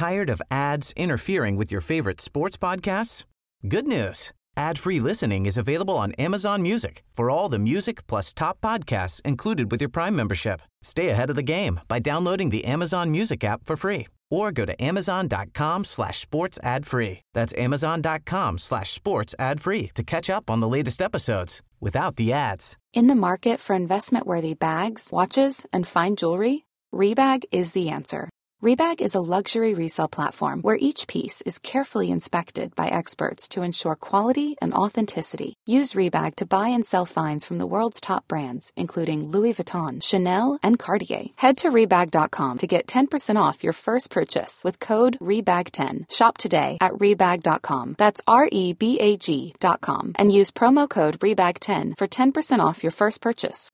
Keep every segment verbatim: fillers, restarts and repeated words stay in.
Tired of ads interfering with your favorite sports podcasts? Good news. Ad-free listening is available on Amazon Music for all the music plus top podcasts included with your Prime membership. Stay ahead of the game by downloading the Amazon Music app for free or go to amazon.com slash sports ad free. That's amazon.com slash sports ad free to catch up on the latest episodes without the ads. In the market for investment-worthy bags, watches, and fine jewelry, Rebag is the answer. Rebag is a luxury resale platform where each piece is carefully inspected by experts to ensure quality and authenticity. Use Rebag to buy and sell finds from the world's top brands, including Louis Vuitton, Chanel, and Cartier. Head to Rebag dot com to get ten percent off your first purchase with code rebag ten. Shop today at Rebag dot com. That's R E B A G dot com. And use promo code rebag ten for ten percent off your first purchase.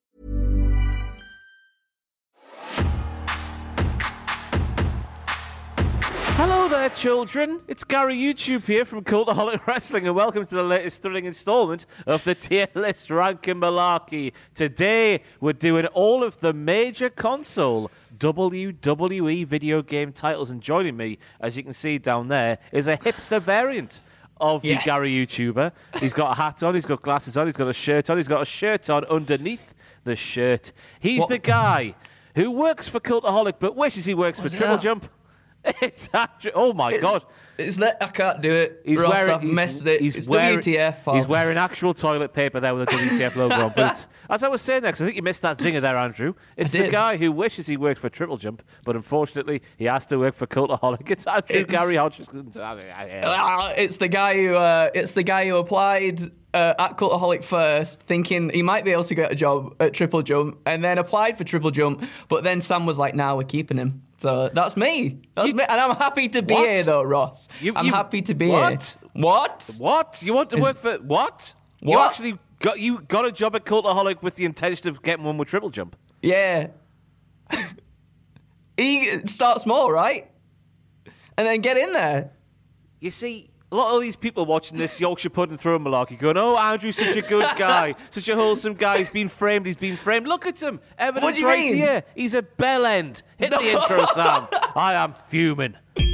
Hello there, children. It's Gary YouTube here from Cultaholic Wrestling, and welcome to the latest thrilling installment of the Tier List Ranking Malarkey. Today, we're doing all of the major console W W E video game titles, and joining me, as you can see down there, is a hipster variant of the yes. Gary YouTuber. He's got a hat on, he's got glasses on, he's got a shirt on, he's got a shirt on underneath the shirt. He's what? the guy who works for Cultaholic but wishes he works What's for Triple that? Jump. It's actually, oh my it's, god! It's that I can't do it. He's Ross, wearing, I've he's, messed it. He's it's wearing, W T F. He's wearing actual toilet paper there with a W T F logo on. But it's, as I was saying there, because I think you missed that zinger there, Andrew. It's the guy who wishes he worked for Triple Jump, but unfortunately he has to work for Cultaholic. It's Andrew it's, Gary Hodges. Uh, it's the guy who. Uh, it's the guy who applied. Uh, at Cultaholic first, thinking he might be able to get a job at Triple Jump, and then applied for Triple Jump, but then Sam was like, nah, we're keeping him. So that's me. That's you, me. And I'm happy to be what? here, though, Ross. You, I'm you, happy to be what? here. What? What? You want to Is, work for... What? What? You actually got you got a job at Cultaholic with the intention of getting one with Triple Jump? Yeah. He start small, right? And then get in there. You see... A lot of these people watching this Yorkshire Pudding Throwing Malarkey going, oh, Andrew's such a good guy, such a wholesome guy, he's been framed, he's been framed. Look at him, evidence what do you right mean? here. He's a bell end. Hit the intro, Sam. I am fuming.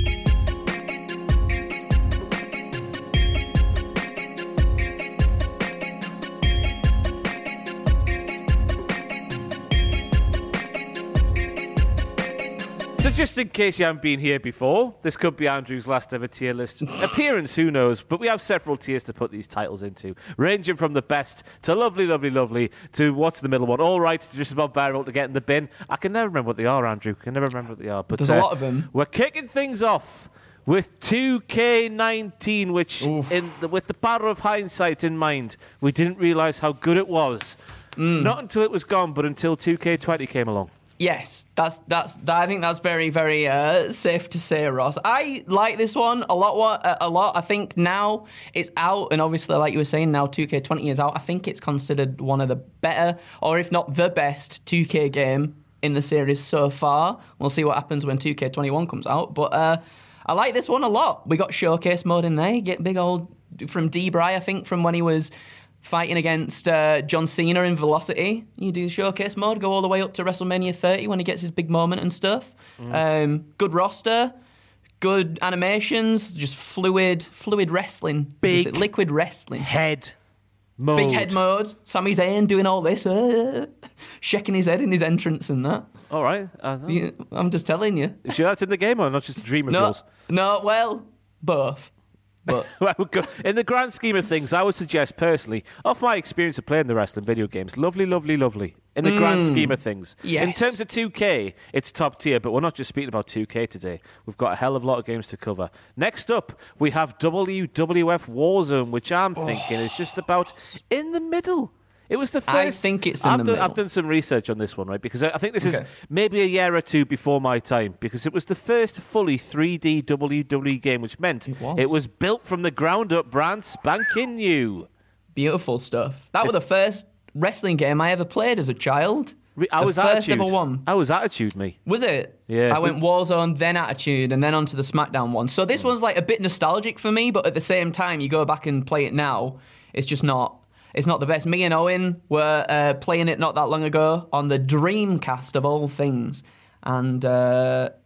So just in case you haven't been here before, this could be Andrew's last ever tier list appearance, who knows? But we have several tiers to put these titles into, ranging from the best to lovely, lovely, lovely to what's the middle one, all right, to just about bearable to get in the bin. I can never remember what they are, Andrew. I can never remember what they are. But there's uh, a lot of them. We're kicking things off with two K nineteen, which, in the, with the power of hindsight in mind, we didn't realise how good it was. Mm. Not until it was gone, but until two K twenty came along. Yes, that's that's. That, I think that's very very uh, safe to say, Ross. I like this one a lot. A lot. I think now it's out, and obviously, like you were saying, now two K twenty is out. I think it's considered one of the better, or if not the best, two K game in the series so far. We'll see what happens when two K twenty-one comes out. But uh, I like this one a lot. We got showcase mode in there. You get big old from D-Bry, I think, from when he was fighting against uh, John Cena in Velocity. You do showcase mode, go all the way up to WrestleMania thirty when he gets his big moment and stuff. Mm. Um, good roster, good animations, just fluid, fluid wrestling. Big liquid wrestling. Head mode. Big head mode. Sami Zayn doing all this, uh, shaking his head in his entrance and that. All right. Yeah, I'm just telling you. Is that's in the game or not just a dream of no, yours? No, well, both. But in the grand scheme of things, I would suggest personally, off my experience of playing the wrestling video games, lovely, lovely, lovely. In the mm, grand scheme of things. Yes. In terms of two K, it's top tier, but we're not just speaking about two K today. We've got a hell of a lot of games to cover. Next up, we have W W F Warzone, which I'm oh. thinking is just about in the middle. It was the first... I think it's in I've the done, middle. I've done some research on this one, right? Because I think this okay. is maybe a year or two before my time, because it was the first fully three D W W E game, which meant it was, it was built from the ground up, brand spanking new. Beautiful stuff. That it's, was the first wrestling game I ever played as a child. I the was first Attitude. ever one. I was Attitude, me. Was it? Yeah. I went Warzone, then Attitude, and then onto the SmackDown one. So this one's like a bit nostalgic for me, but at the same time, you go back and play it now, it's just not... It's not the best. Me and Owen were uh, playing it not that long ago on the Dreamcast of all things. And uh,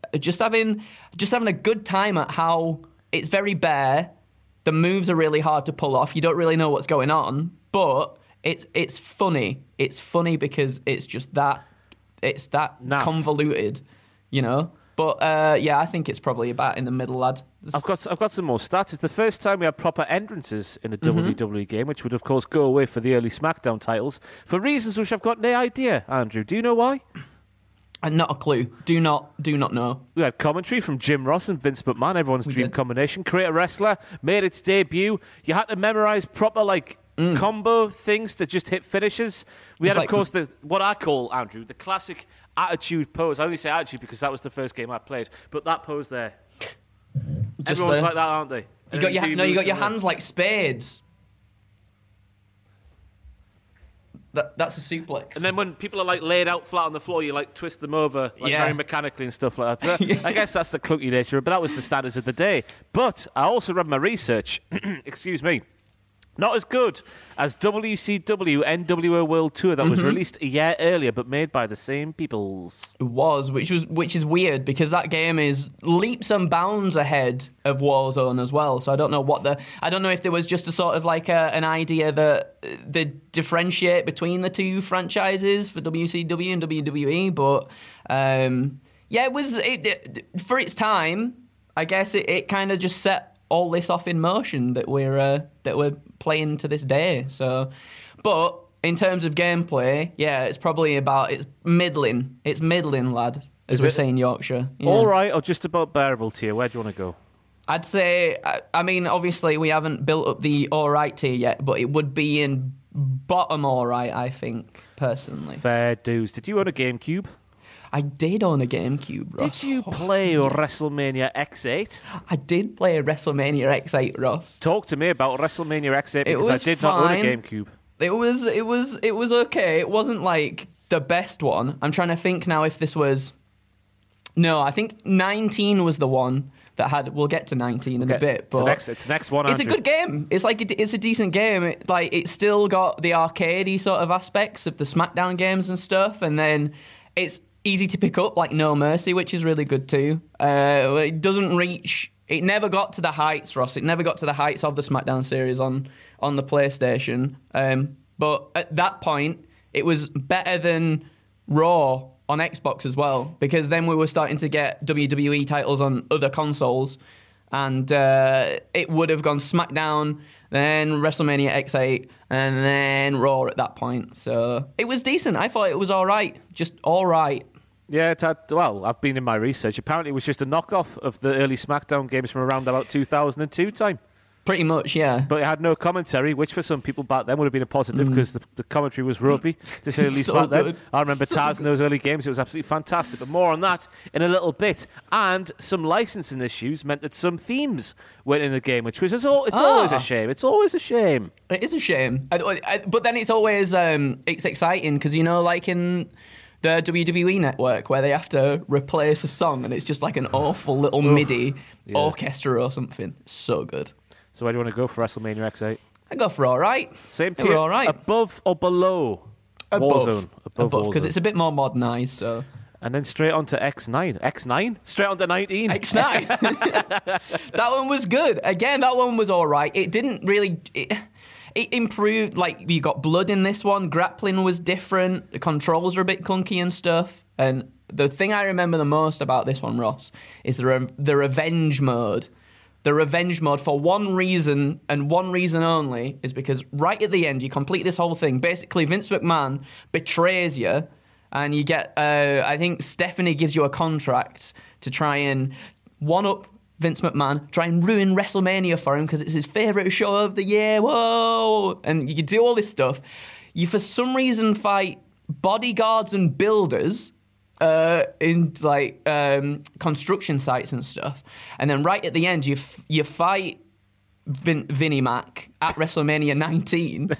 just having just having a good time at how it's very bare. The moves are really hard to pull off. You don't really know what's going on, but it's it's funny. It's funny because it's just that it's that Naff. convoluted, you know. But uh, yeah, I think it's probably about in the middle, lad. I've got I've got some more stats. It's the first time we had proper entrances in a mm-hmm. W W E game, which would of course go away for the early SmackDown titles for reasons which I've got no idea. Andrew, do you know why? And not a clue. Do not do not know. We had commentary from Jim Ross and Vince McMahon, everyone's we dream did. combination. Create a Wrestler made its debut. You had to memorize proper like mm. combo things to just hit finishes. We It's had, like, of course, the what I call, Andrew, the classic attitude pose. I only say attitude because that was the first game I played. But that pose there, Just everyone's there. like that, aren't they? You And got then your do no, you moves got your from there. hands like spades. That that's a suplex. And then when people are like laid out flat on the floor, you like twist them over like Yeah. very mechanically and stuff like that. But I guess that's the clunky nature, but that was the standards of the day. But I also read my research, excuse me, not as good as W C W N W O World Tour that was released a year earlier but made by the same peoples. It was, which was which is weird because that game is leaps and bounds ahead of Warzone as well. So I don't know what the I don't know if there was just a sort of like a, an idea that uh, they differentiate between the two franchises for W C W and W W E, but um, yeah, it was it, it, for its time. I guess it, it kind of just set all this off in motion that we're uh, that we're playing to this day. So, but in terms of gameplay, yeah, it's probably about it's middling. It's middling, lad, as Is we it? say in Yorkshire. Yeah. All right, or just about bearable tier? Where do you want to go? I'd say. I, I mean, obviously, we haven't built up the all right tier yet, but it would be in bottom all right. I think personally. Fair dues. Did you own a GameCube? I did own a GameCube, Ross. Did you play WrestleMania X eight? I did play a WrestleMania X eight, Ross. Talk to me about WrestleMania X eight It because I was did not own a fine. GameCube. It was, it was, it was okay. It wasn't like the best one. I'm trying to think now if this was. No, I think nineteen was the one that had. We'll get to nineteen in a Okay, bit, it's the but next, it's the next one. it's a Andrew. good game. It's like a, it's a decent game. It, like it's still got the arcadey sort of aspects of the SmackDown games and stuff, and then it's easy to pick up, like No Mercy, which is really good too. Uh, it doesn't reach. It never got to the heights, Ross. It never got to the heights of the SmackDown series on on the PlayStation. Um, but at that point, it was better than Raw on Xbox as well, because then we were starting to get W W E titles on other consoles, and uh, it would have gone SmackDown, then WrestleMania X eight, and then Raw at that point. So it was decent. I thought it was all right, just all right. Yeah, it had, well, I've been in my research. Apparently, it was just a knockoff of the early SmackDown games from around about two thousand two time. Pretty much, yeah. But it had no commentary, which for some people back then would have been a positive because the, the commentary was ropey, to say the least, So back then. good. I remember So Taz in those early games. It was absolutely fantastic. But more on that in a little bit. And some licensing issues meant that some themes went in the game, which was it's, all, it's Ah. always a shame. It's always a shame. It is a shame. I, I, but then it's always um, it's exciting because, you know, like in the W W E network where they have to replace a song and it's just like an awful little MIDI Yeah. orchestra or something. So good. So where do you want to go for WrestleMania X eight? I go for all right. Same They were tier, all right. above or below Warzone? Above because Warzone. it's a bit more modernised. So And then straight on to X nine. X nine? Straight on to nineteen. X nine. That one was good. Again, that one was all right. It didn't really. It, it improved. Like you got blood in this one. Grappling was different. The controls were a bit clunky and stuff. And the thing I remember the most about this one, Ross, is the re- the revenge mode. The revenge mode, for one reason and one reason only, is because right at the end you complete this whole thing. Basically, Vince McMahon betrays you, and you get. Uh, I think Stephanie gives you a contract to try and one up Vince McMahon, try and ruin WrestleMania for him because it's his favorite show of the year. Whoa! And you do all this stuff. You, for some reason, fight bodyguards and builders. Uh, in like um, construction sites and stuff, and then right at the end, you f- you fight Vin- Vinnie Mac at WrestleMania nineteen,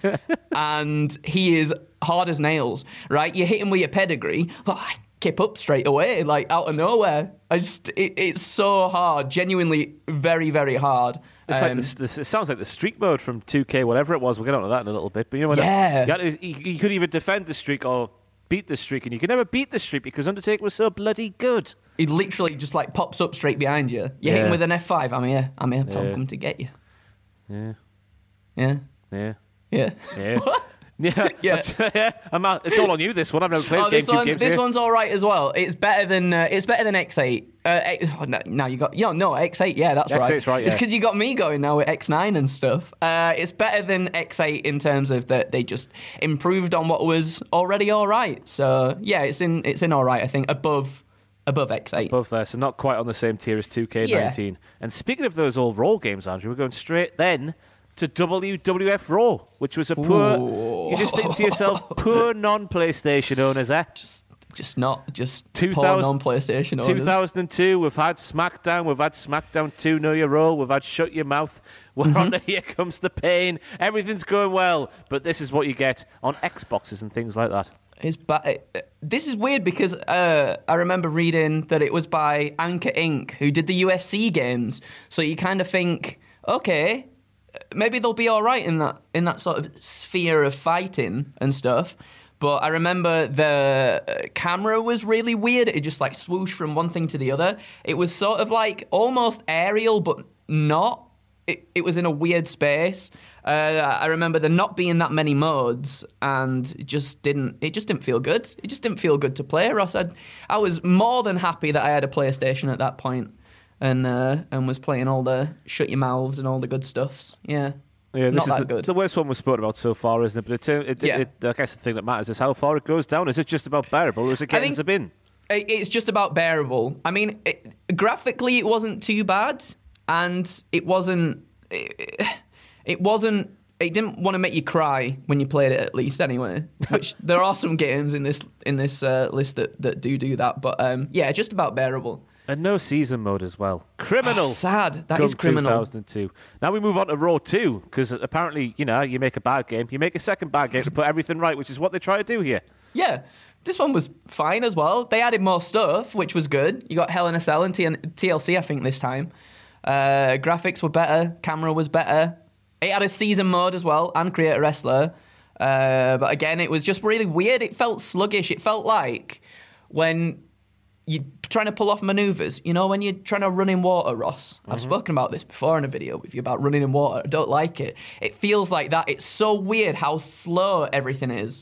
and he is hard as nails. Right, you hit him with your pedigree, but I kip up straight away, like out of nowhere. I just it, it's so hard, genuinely very very hard. It's like Um, this, this, it sounds like the streak mode from two K, whatever it was. We'll get onto that in a little bit. But you know, when Yeah. you, had to- you, you could either defend the streak or beat the streak, and you can never beat the streak because Undertaker was so bloody good. He literally just like pops up straight behind you. You Yeah. hit him with an F five. I'm here. I'm here. Yeah. I'll come to get you. Yeah, Yeah. yeah, Yeah. yeah. What? Yeah, Yeah. yeah. I'm out. It's all on you. This one. I've never played Oh, this GameCube one, games. this here. one's all right as well. It's better than uh, it's better than X eight. Uh, X, oh, no, now you got yeah no X eight. Yeah, that's X right. eight's right, It's yeah. because you got me going now with X nine and stuff. Uh, it's better than X eight in terms of that they just improved on what was already all right. So yeah, it's in it's in all right. I think above above X eight. Above there, so not quite on the same tier as two K nineteen. Yeah. And speaking of those old Raw games, Andrew, we're going straight then to W W F Raw, which was a poor. Ooh. You just think to yourself, poor non-PlayStation owners, eh? Just just not just two poor thousand on PlayStation. two thousand two, we've had SmackDown, we've had SmackDown two, Know Your Role, we've had Shut Your Mouth, we're Mm-hmm. on to Here Comes the Pain, everything's going well, but this is what you get on Xboxes and things like that. It's ba- this is weird because uh, I remember reading that it was by Anchor Incorporated who did the U F C games. So you kind of think, okay, maybe they'll be all right in that in that sort of sphere of fighting and stuff. But I remember the camera was really weird. It just like swooshed from one thing to the other. It was sort of like almost aerial, but not. It, it was in a weird space. Uh, I remember there not being that many modes, and it just didn't. It just didn't feel good. It just didn't feel good to play. Ross, I'd, I was more than happy that I had a PlayStation at that point, and uh, and was playing all the Shut Your Mouths and all the good stuffs. Yeah, Yeah, this not is that the, good. the worst one we've spoken about so far, isn't it? But it, it, Yeah. it, I guess the thing that matters is how far it goes down. Is it just about bearable, or is it getting think- to bin? It- It's just about bearable. I mean, it, graphically, it wasn't too bad, and it wasn't. It, it wasn't. It didn't want to make you cry when you played it, at least, anyway. Which there are some games in this in this uh, list that, that do do that, but um, yeah, just about bearable. And no season mode as well. Criminal. Oh, sad. That Come is criminal. two thousand two. Now we move on to Raw two, because apparently, you know, you make a bad game, you make a second bad game to put everything right, which is what they try to do here. Yeah, this one was fine as well. They added more stuff, which was good. You got Hell in a Cell and T L C, I think, this time. Uh, graphics were better. Camera was better. It had a season mode as well and Create a Wrestler. Uh, but again, it was just really weird. It felt sluggish. It felt like when you're trying to pull off maneuvers. You know, when you're trying to run in water, Ross. Mm-hmm. I've spoken about this before in a video with you about running in water. I don't like it. It feels like that. It's so weird how slow everything is.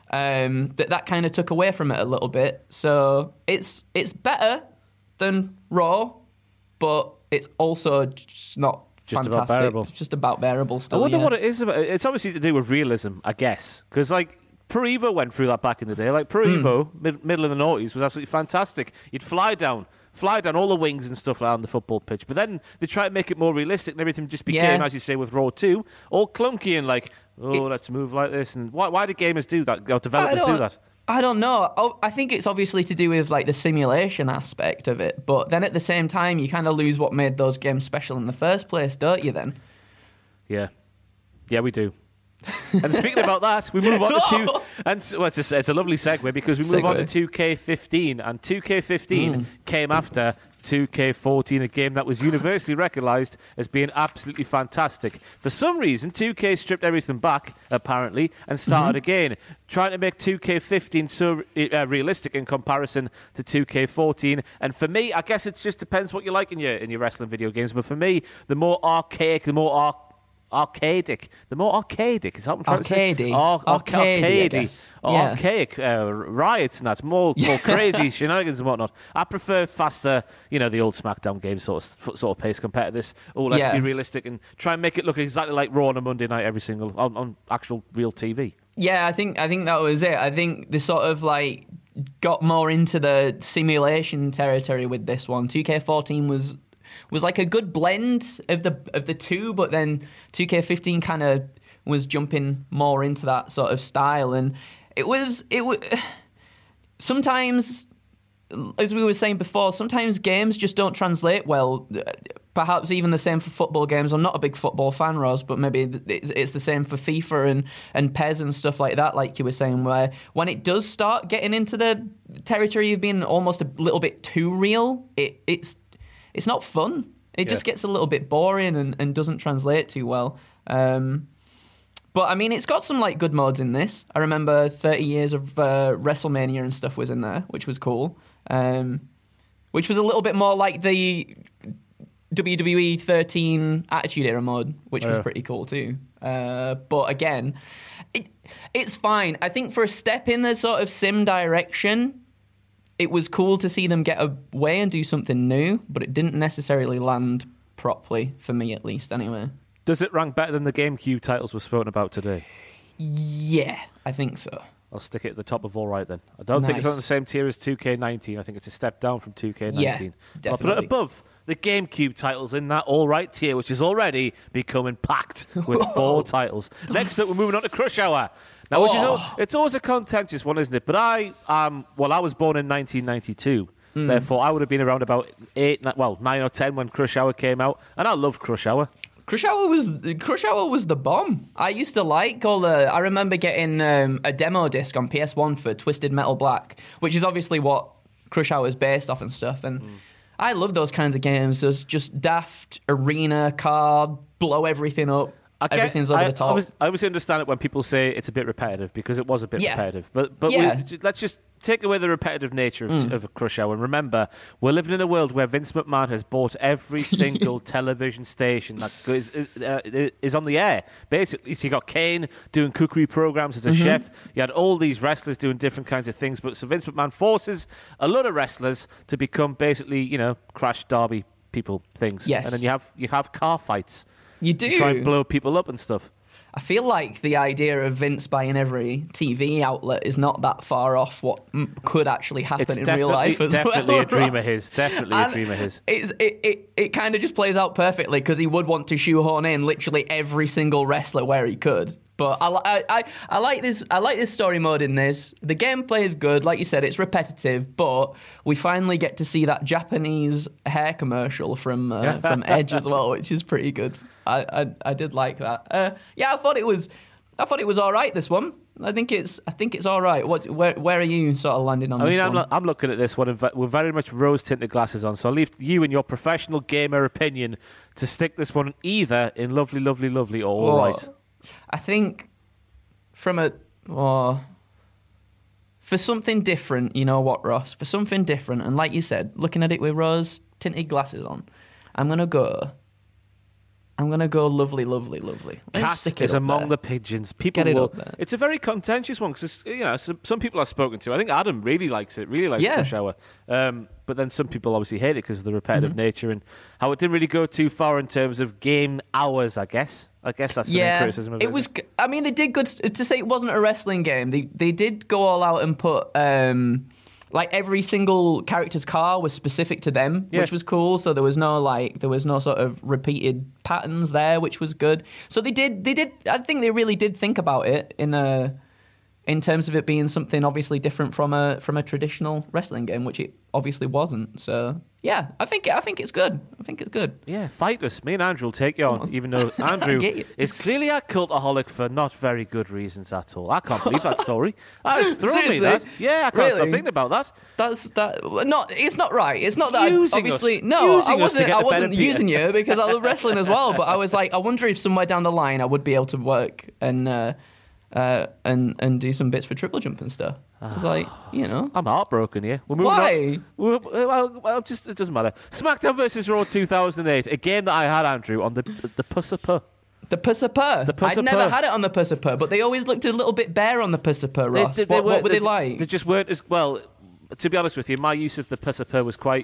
Um, that that kind of took away from it a little bit. So it's it's better than Raw, but it's also just not Just about fantastic. bearable. It's just about bearable I still. wonder yeah. what it is about. It's obviously to do with realism, I guess. Because, like, Pro Evo went through that back in the day. Like, Pro Hmm. Evo, mid- middle of the noughties, was absolutely fantastic. You'd fly down, fly down all the wings and stuff around the football pitch. But then they tried to make it more realistic, and everything just became, Yeah. as you say, with Raw two, all clunky and like, oh, It's- let's move like this. And why, why do gamers do that? Or I developers do don't- that? I don't know. Oh, I think it's obviously to do with like the simulation aspect of it, but then at the same time, you kind of lose what made those games special in the first place, don't you? Then. Yeah. Yeah, we do. And speaking about that, we move on to two. And so- well, it's, a, it's a lovely segue because we move on to Segue. two K fifteen, and two K fifteen Mm. came after two K fourteen, a game that was universally recognised as being absolutely fantastic. For some reason, two K stripped everything back, apparently, and started Mm-hmm. again, trying to make two K fifteen so uh, realistic in comparison to two K fourteen. And for me, I guess it just depends what you like in your in your wrestling video games. But for me, the more archaic, the more arc. Arcadic. The more arcadic. Is that what I'm trying to say? Arcady. Ar- arc- Arcady, I arcady. guess. Yeah. Archaic uh, riots and that. More, more crazy shenanigans and whatnot. I prefer faster, you know, the old SmackDown game sort of, sort of pace compared to this. Oh, let's Yeah. be realistic and try and make it look exactly like Raw on a Monday night every single, on, on actual real T V. Yeah, I think I think that was it. I think they sort of like got more into the simulation territory with this one. two K fourteen was was like a good blend of the of the two, but then two K fifteen kind of was jumping more into that sort of style, and it was it was sometimes, as we were saying before, sometimes games just don't translate well. Perhaps even the same for football games. I'm not a big football fan, Ros, but maybe it's, it's the same for FIFA and, and P E S and stuff like that, like you were saying, where when it does start getting into the territory of being almost a little bit too real, it, it's it's not fun. It Yeah. just gets a little bit boring and, and doesn't translate too well. Um, But I mean, it's got some like good modes in this. I remember thirty years of uh, WrestleMania and stuff was in there, which was cool. Um, which was a little bit more like the W W E thirteen Attitude Era mode, which was Yeah. pretty cool too. Uh, but again, it, it's fine. I think for a step in the sort of sim direction, it was cool to see them get away and do something new, but it didn't necessarily land properly, for me at least, anyway. Does it rank better than the GameCube titles we've spoken about today? Yeah, I think so. I'll stick it at the top of all right then. I don't think it's Nice. on the same tier as two K nineteen. I think it's a step down from two K nineteen. Yeah, I'll put it definitely. above the GameCube titles in that all right tier, which is already becoming packed with four titles. Next up, we're moving on to Crush Hour. Now, which is Oh. al- it's always a contentious one, isn't it? But I, um, well, I was born in nineteen ninety-two. Hmm. Therefore, I would have been around about eight, ni- well, nine or ten when Crush Hour came out, and I loved Crush Hour. Crush Hour was Crush Hour was the bomb. I used to like all the. I remember getting um, a demo disc on P S one for Twisted Metal Black, which is obviously what Crush Hour is based off and stuff. And Mm. I love those kinds of games. There's just daft arena card, blow everything up. I get- Everything's over I, the top. I always, I always understand it when people say it's a bit repetitive because it was a bit Yeah. repetitive. But but Yeah. we, let's just take away the repetitive nature of, Mm. of Crush Hour and remember we're living in a world where Vince McMahon has bought every single television station that is, uh, is on the air. Basically, so you got Kane doing cookery programs as a Mm-hmm. chef. You had all these wrestlers doing different kinds of things. But so Vince McMahon forces a lot of wrestlers to become basically you know Crash Derby people things. Yes. And then you have you have car fights. You do. Try and blow people up and stuff. I feel like the idea of Vince buying every T V outlet is not that far off what m- could actually happen It's in definitely, real life as definitely well. a dream Ross. of his. Definitely a And dream of his. It's, it it, it kind of just plays out perfectly because he would want to shoehorn in literally every single wrestler where he could. But I, li- I, I, I like this. I like this story mode in this. The gameplay is good, like you said. It's repetitive, but we finally get to see that Japanese hair commercial from uh, from Edge as well, which is pretty good. I, I, I did like that. Uh, yeah, I thought it was. I thought it was all right. This one, I think it's. I think it's all right. What? Where? Where are you sort of landing on I this mean, I'm, one? lo- I'm looking at this one and ve- with very much rose-tinted glasses on, so I'll leave you and your professional gamer opinion to stick this one either in lovely, lovely, lovely or all Oh, right. I think from a oh, for something different, you know what, Ross? For something different, and like you said, looking at it with rose tinted glasses on, I'm gonna go. I'm gonna go lovely, lovely, lovely. Let's Cat stick it is up among there. the pigeons. People Get it will. up there. It's a very contentious one because you know some, some people I've spoken to. I think Adam really likes it. Really likes Yeah. Crush Hour. Um, but then some people obviously hate it because of the repetitive Mm-hmm. nature and how it didn't really go too far in terms of game hours. I guess. I guess that's the main Yeah, criticism of it. it was. g- I mean, they did good st- to say it wasn't a wrestling game. They they did go all out and put um, like every single character's car was specific to them, Yeah. which was cool. So there was no like there was no sort of repeated patterns there, which was good. So they did they did. I think they really did think about it in a. In terms of it being something obviously different from a from a traditional wrestling game, which it obviously wasn't. So yeah, I think I think it's good. I think it's good. Yeah, fight us. Me and Andrew will take you on, on. even though Andrew Get you. is clearly a cultaholic for not very good reasons at all. I can't believe that story. That has thrown me, Seriously? that. Yeah, I can't stop Really? thinking about that. That's that. Not. It's not right. It's not that. Using I, obviously, us. no. Using I us to wasn't. get I the wasn't better using Peter. you because I love wrestling as well. But I was like, I wonder if somewhere down the line I would be able to work and uh, uh, and and do some bits for triple jump and stuff. I was like, you know, I'm heartbroken here. We're moving Why? On. We're, well, well, just it doesn't matter. SmackDown versus Raw two thousand eight, a game that I had, Andrew, on the the Puss-a-Puh. the Puss-a-Purr. The Puss-a-Purr. I'd never had it on the Puss-a-Purr, but they always looked a little bit bare on the Puss-a-Purr, Ross. what, what weren't- were they, they like? They just weren't as well. To be honest with you, my use of the Puss-a-Puh was quite.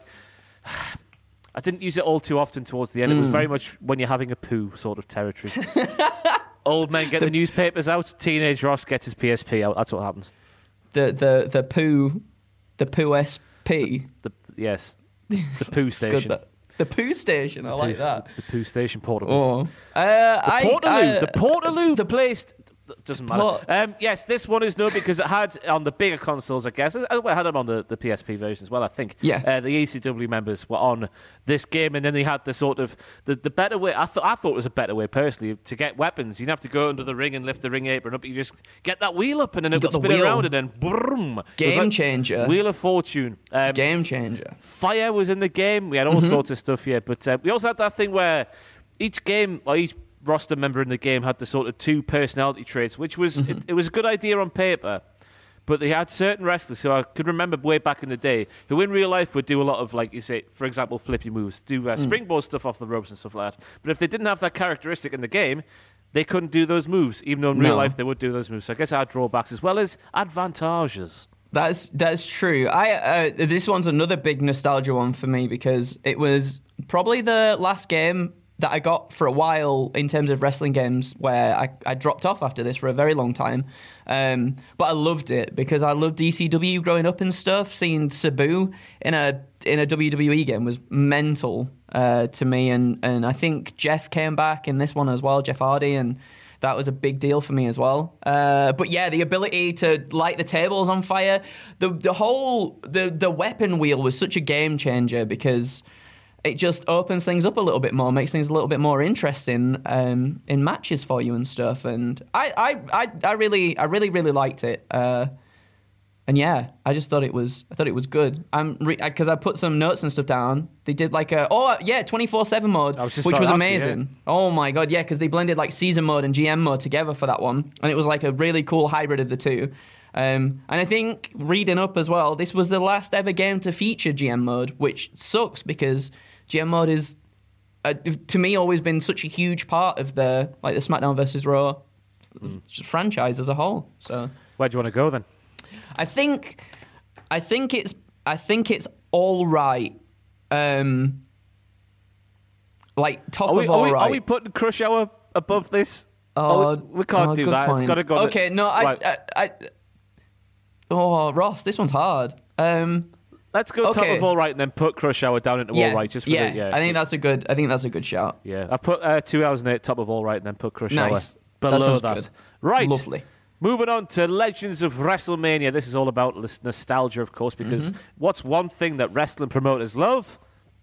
I didn't use it all too often towards the end. It Mm. was very much when you're having a poo sort of territory. Old men get the newspapers out. Teenage Ross gets his P S P out. That's what happens. the the the poo, the poo S P. The, yes, the poo It's good, station. that. The poo station. I like Poo- that. The poo station portable. Oh, uh, The I, Portaloo. I- the Portaloo. The placed. Doesn't matter. Port- Um, yes, this one is no because it had on the bigger consoles, I guess. I I had them on the, the P S P version as well, I think. Yeah. Uh, the E C W members were on this game, and then they had the sort of the, the better way. I thought I thought it was a better way personally to get weapons. You didn't have to go under the ring and lift the ring apron up. You just get that wheel up, and then it got would the spin wheel. around, and then boom. It was Game like changer. Wheel of Fortune. Um, Game changer. Fire was in the game. We had all Mm-hmm. sorts of stuff here, but uh, we also had that thing where each game or each roster member in the game had the sort of two personality traits, which was mm-hmm. it, it was a good idea on paper. But they had certain wrestlers who I could remember way back in the day who in real life would do a lot of, like you say, for example, flippy moves, do uh, mm. springboard stuff off the ropes and stuff like that. But if they didn't have that characteristic in the game, they couldn't do those moves, even though in no. real life they would do those moves. So I guess I had drawbacks as well as advantages. That's that's true. I uh, this one's another big nostalgia one for me because it was probably the last game that I got for a while in terms of wrestling games where I, I dropped off after this for a very long time. Um, but I loved it because I loved E C W growing up and stuff. Seeing Sabu in a in a W W E game was mental uh, to me. And, and I think Jeff came back in this one as well, Jeff Hardy, and that was a big deal for me as well. Uh, but yeah, the ability to light the tables on fire, the the whole the the weapon wheel was such a game changer because it just opens things up a little bit more, makes things a little bit more interesting um, in matches for you and stuff. And I, I, I, I really, I really, really liked it. Uh, and yeah, I just thought it was, I thought it was good. I'm because re- I put some notes and stuff down. They did like a, oh yeah, twenty-four seven mode, was which was amazing. You, yeah. Oh my god, yeah, because they blended like season mode and G M mode together for that one, and it was like a really cool hybrid of the two. Um, and I think reading up as well, this was the last ever game to feature G M mode, which sucks because G M mode is, uh, to me, always been such a huge part of the like the SmackDown versus Raw mm. franchise as a whole. So where do you want to go then? I think, I think it's, I think it's all right. Um, like top are we, of all are we, right. Are we putting Crush Hour above this? Oh, we, we can't oh, do that. Point. It's got to go. Okay, to, no, I, right. I, I, oh Ross, this one's hard. Um. Let's go okay. top of all right and then put Crush Hour down into yeah, all right. Just for yeah. the, yeah, I think that's a good. I think that's a good shout. Yeah, I put uh, two thousand eight top of all right and then put Crush nice. Hour below that. that. Right, lovely. Moving on to Legends of WrestleMania. This is all about nostalgia, of course, because mm-hmm. what's one thing that wrestling promoters love?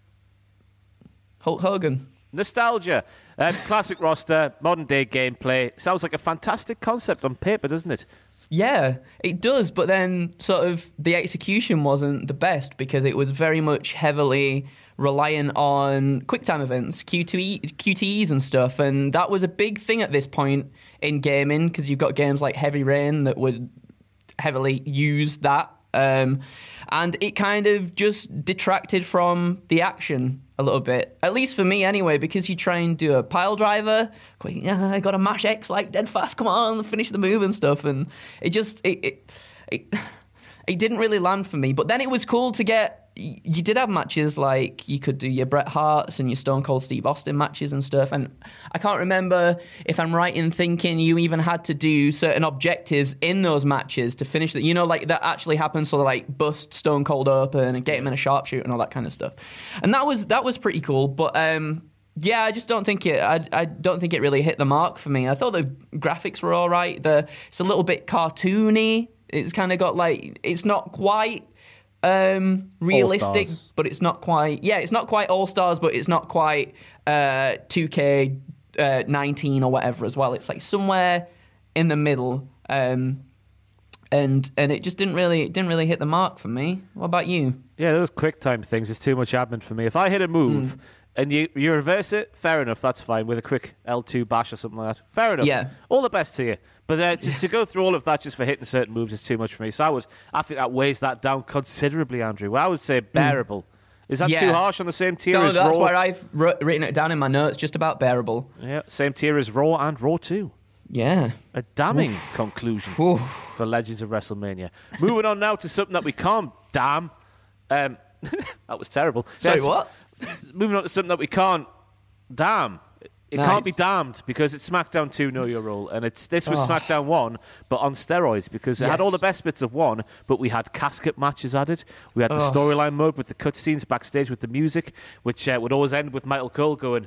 Hulk Hogan. Nostalgia. Um, classic roster, modern day gameplay. Sounds like a fantastic concept on paper, doesn't it? Yeah, it does, but then sort of the execution wasn't the best because it was very much heavily reliant on QuickTime events, Q T E, Q T Es and stuff, and that was a big thing at this point in gaming because you've got games like Heavy Rain that would heavily use that, um, and it kind of just detracted from the action a little bit, at least for me anyway, because you try and do a pile driver, going, yeah, I got to mash X like dead fast, come on, finish the move and stuff, and it just, it, it, it, it didn't really land for me, but then it was cool to get, you did have matches like you could do your Bret Harts and your Stone Cold Steve Austin matches and stuff, and I can't remember if I'm right in thinking you even had to do certain objectives in those matches to finish that, you know, like that actually happens, so like bust Stone Cold open and get him in a sharpshooter and all that kind of stuff, and that was that was pretty cool, but um yeah, I just don't think it. I, I don't think it really hit the mark for me. I thought the graphics were all right. The it's a little bit cartoony. It's kind of got like it's not quite um, realistic, but it's not quite. Yeah, it's not quite All Stars, but it's not quite uh, two K nineteen or whatever as well. It's like somewhere in the middle, um, and and it just didn't really it didn't really hit the mark for me. What about you? Yeah, those QuickTime things is too much admin for me. If I hit a move. Mm. And you, you reverse it, fair enough, that's fine, with a quick L two bash or something like that. Fair enough. Yeah. All the best to you. But uh, to, to go through all of that just for hitting certain moves is too much for me. So I would, I think that weighs that down considerably, Andrew. Well, I would say bearable. Mm. Is that yeah. too harsh on the same tier no, as that's Raw? That's where I've written it down in my notes, just about bearable. Yeah, same tier as Raw and Raw two. Yeah. A damning Oof. conclusion Oof. for Legends of WrestleMania. Moving on now to something that we can't damn. Um, that was terrible. Sorry, yes. what? Moving on to something that we can't damn. It nice. can't be damned because it's SmackDown two Know Your Role, and it's this was oh. SmackDown one, but on steroids because it yes. had all the best bits of one, but we had casket matches added. We had the oh. storyline mode with the cutscenes backstage with the music, which uh, would always end with Michael Cole going,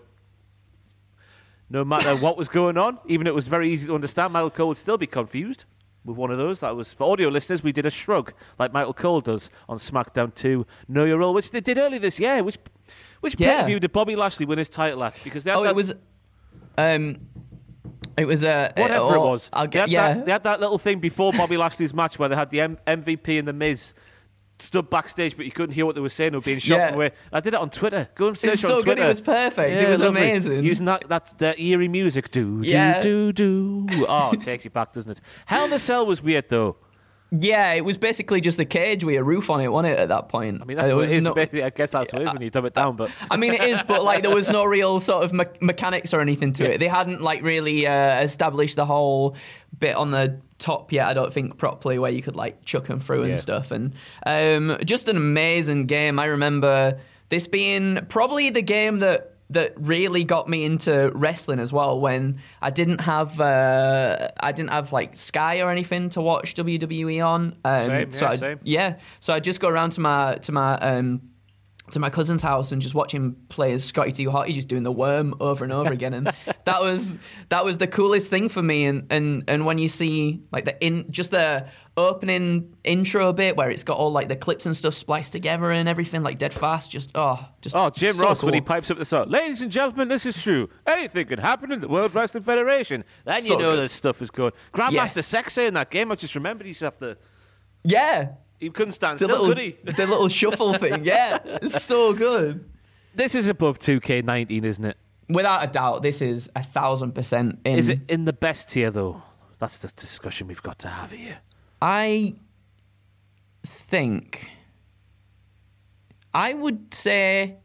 no matter what was going on, even if it was very easy to understand, Michael Cole would still be confused with one of those. That was, for audio listeners, we did a shrug like Michael Cole does on SmackDown two Know Your Role, which they did early this year, which... Which yeah. pay-per-view did Bobby Lashley win his title at? Because they had oh, that... it was, um, it was uh, whatever uh, it was. I'll They get, had, yeah. that, they had that little thing before Bobby Lashley's match where they had the M- MVP and the Miz stood backstage, but you couldn't hear what they were saying or being shot Yeah. from away. I did it on Twitter. Go and search It's on so Twitter. good. It was perfect. It was lovely. amazing. Using that that, that eerie music. Do, do, Yeah. do, do. Oh, it takes you back, doesn't it? Hell in a Cell was weird, though. Yeah, it was basically just a cage with a roof on it, wasn't it, at that point? I mean, that's There what was it is. no- Basically, I guess that's what it is when you dumb it down, but... I mean, it is, but like there was no real sort of me- mechanics or anything to it. They hadn't like really uh, established the whole bit on the top yet, I don't think, properly, where you could like chuck them through and Yeah. stuff. And um, just an amazing game. I remember this being probably the game that that really got me into wrestling as well, when I didn't have uh, I didn't have like Sky or anything to watch W W E on. Um, Same, so yeah, I, same. yeah, so I just go around to my to my um, to my cousin's house and just watch him play as Scotty Too Hotty, just doing the worm over and over again, and that was that was the coolest thing for me. And and and when you see like the in just the opening intro bit where it's got all like the clips and stuff spliced together and everything like dead fast, just oh, just Oh, Jim so Ross, cool. when he pipes up the song, ladies and gentlemen, this is true. Anything can happen in the World Wrestling Federation. Then you So know good. this stuff is good. Grandmaster Yes. Sexay in that game, I just remembered he used to have to... yeah. He couldn't stand The still, little, could he? the little shuffle thing, yeah, it's so good. This is above two K nineteen, isn't it? Without a doubt, this is a thousand percent in. Is it in the best tier, though? That's the discussion we've got to have here. I think I would say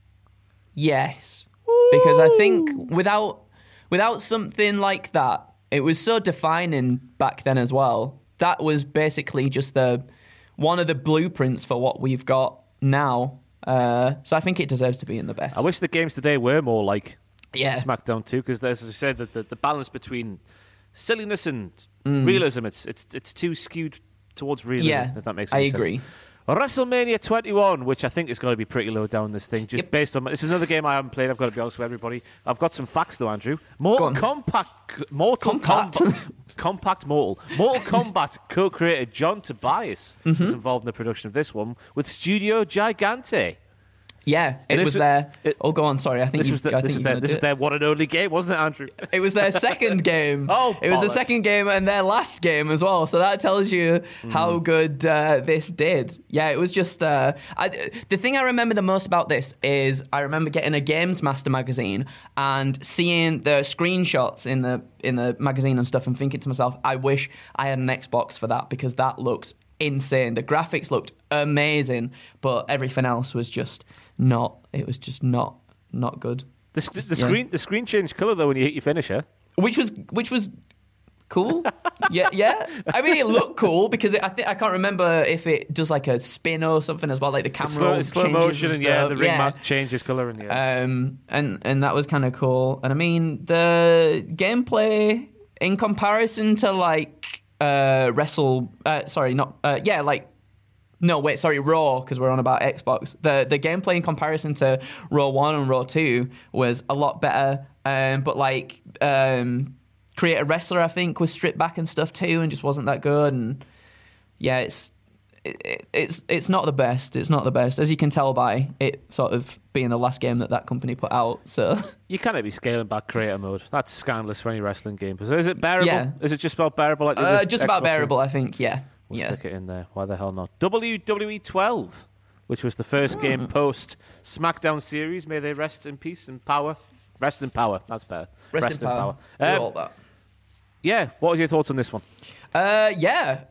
yes, because I think without without something like that, it was so defining back then as well. That was basically just the one of the blueprints for what we've got now. Uh, so I think it deserves to be in the best. I wish the games today were more like Yeah. SmackDown two, because as I said, the, the, the balance between silliness and Mm. realism, it's it's it's too skewed towards realism, Yeah, if that makes I any sense. agree. WrestleMania twenty-one, which I think is going to be pretty low down this thing, just Yep. based on... This is another game I haven't played, I've got to be honest with everybody. I've got some facts, though, Andrew. Mortal on. Kombat... Mortal Compact. Kombat... Compact Mortal. Mortal Kombat co-creator John Tobias Mm-hmm. was involved in the production of this one with Studio Gigante. Yeah, it And this was was- their. it- oh, go on. Sorry, I think This you, was, the, I this think is you're their, gonna this do is it. their one and only game, wasn't it, Andrew? It was their second game. Oh, it was the bollocks. second game and their last game as well. So that tells you how good uh, this did. Yeah, it was just. Uh, I, the thing I remember the most about this is I remember getting a Games Master magazine and seeing the screenshots in the in the magazine and stuff, and thinking to myself, I wish I had an Xbox for that, because that looks insane. The graphics looked amazing, but everything else was just not. It was just not not good. The, the, the Yeah. screen the screen changed colour, though, when you hit your finisher. Which was which was cool. yeah, yeah. I mean, it looked cool because it, I think I can't remember if it does like a spin or something as well, like the camera Slow, roll slow changes motion, and and yeah, stuff. the ring yeah. mat changes colour. And yeah. Um, and and that was kind of cool. And I mean, the gameplay in comparison to like uh, Wrestle, uh, sorry, not uh, yeah, like. No, wait, sorry, Raw, because we're on about Xbox. The the gameplay in comparison to Raw one and Raw two was a lot better. Um, but like, um, Create a Wrestler, I think, was stripped back and stuff too, and just wasn't that good. And yeah, it's it, it's it's not the best. It's not the best, as you can tell by it sort of being the last game that that company put out. So You can't be scaling back creator mode. That's scandalous for any wrestling game. So is it bearable? Yeah. Is it just about bearable? Like the uh, other just about Xbox bearable, one? I think. Yeah, We'll yeah. stick it in there. Why the hell not? W W E twelve, which was the first Hmm. game post SmackDown series. May they rest in peace and power. Rest in power. That's better. Rest, in power. Do Um, all that. yeah. What are your thoughts on this one? Uh, yeah.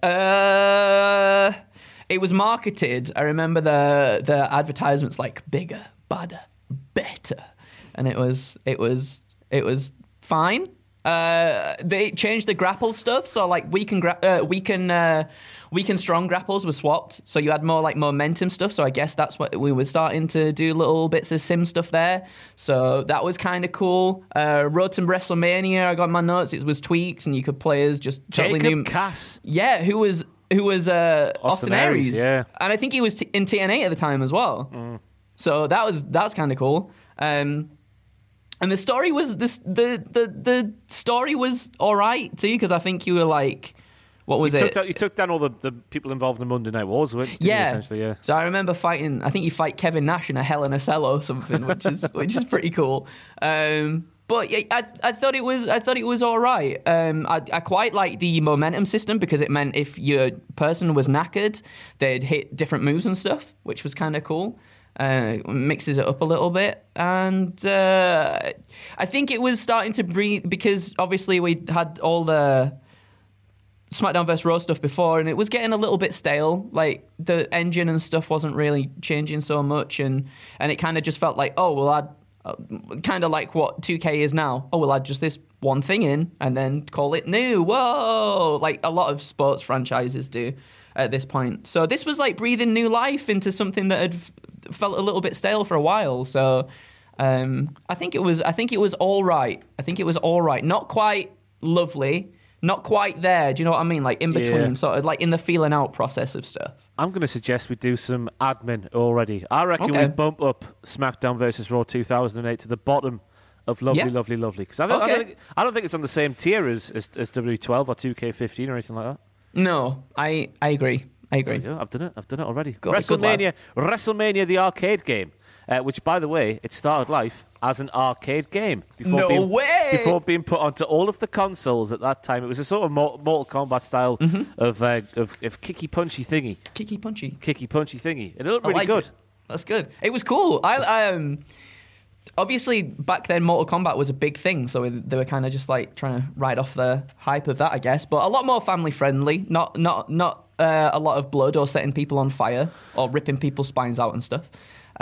Uh, it was marketed. I remember the the advertisements like bigger, badder, better, and it was it was it was fine. Uh, they changed the grapple stuff, so like weaken gra- uh, weaken uh, weaken strong grapples were swapped, so you had more like momentum stuff. So I guess that's what we were starting to do, little bits of sim stuff there. So that was kind of cool. Uh, Road to WrestleMania, I got in my notes. It was tweaks, and you could play as just totally Jacob new. Cass. Yeah, who was who was uh, Austin Austin, Aries, Aries? yeah. And I think he was t- in T N A at the time as well. So that was that's kind of cool. Um, and the story was this the the the story was all right too, because I think you were like, what was You it? took, down, you took down all the, the people involved in the Monday Night Wars, didn't you, yeah, essentially, yeah. So I remember fighting. I think you fight Kevin Nash in a Hell in a Cell or something, which is which is pretty cool. Um, But yeah, I, I thought it was I thought it was all right. Um, I, I quite like the momentum system because it meant if your person was knackered, they'd hit different moves and stuff, which was kind of cool. Uh, mixes it up a little bit, and uh, I think it was starting to breathe because obviously we had all the SmackDown versus. Raw stuff before, and it was getting a little bit stale. Like the engine and stuff wasn't really changing so much, and and it kind of just felt like, oh, well, I'd uh, kind of like what two K is now. Oh, we'll add just this one thing in and then call it new. Whoa, like a lot of sports franchises do at this point. So this was like breathing new life into something that had f- felt a little bit stale for a while. So um, I think it was. I think it was all right. I think it was all right. Not quite lovely. Not quite there. Do you know what I mean? Like in between, Yeah. sort of like in the feeling out process of stuff. I'm going to suggest we do some admin already. I reckon Okay. we bump up SmackDown versus. Raw two thousand eight to the bottom of lovely, Yeah. lovely, lovely. Because I, don't- I, Okay. don't think- I don't think it's on the same tier as, as, as W twelve or two K fifteen or anything like that. No, I I agree. I agree. Yeah, I've done it. I've done it already. Good- good lad. WrestleMania, WrestleMania, the arcade game, uh, which, by the way, it started life as an arcade game before No being, way! before being put onto all of the consoles at that time. It was a sort of Mor- Mortal Kombat style Mm-hmm. of, uh, of of kicky punchy thingy, Kicky punchy. kicky punchy thingy. It looked I really like good. it. That's good. It was cool. I, I um obviously back then Mortal Kombat was a big thing, so they were kind of just like trying to ride off the hype of that, I guess. But a lot more family friendly. Not not not uh, a lot of blood or setting people on fire or ripping people's spines out and stuff.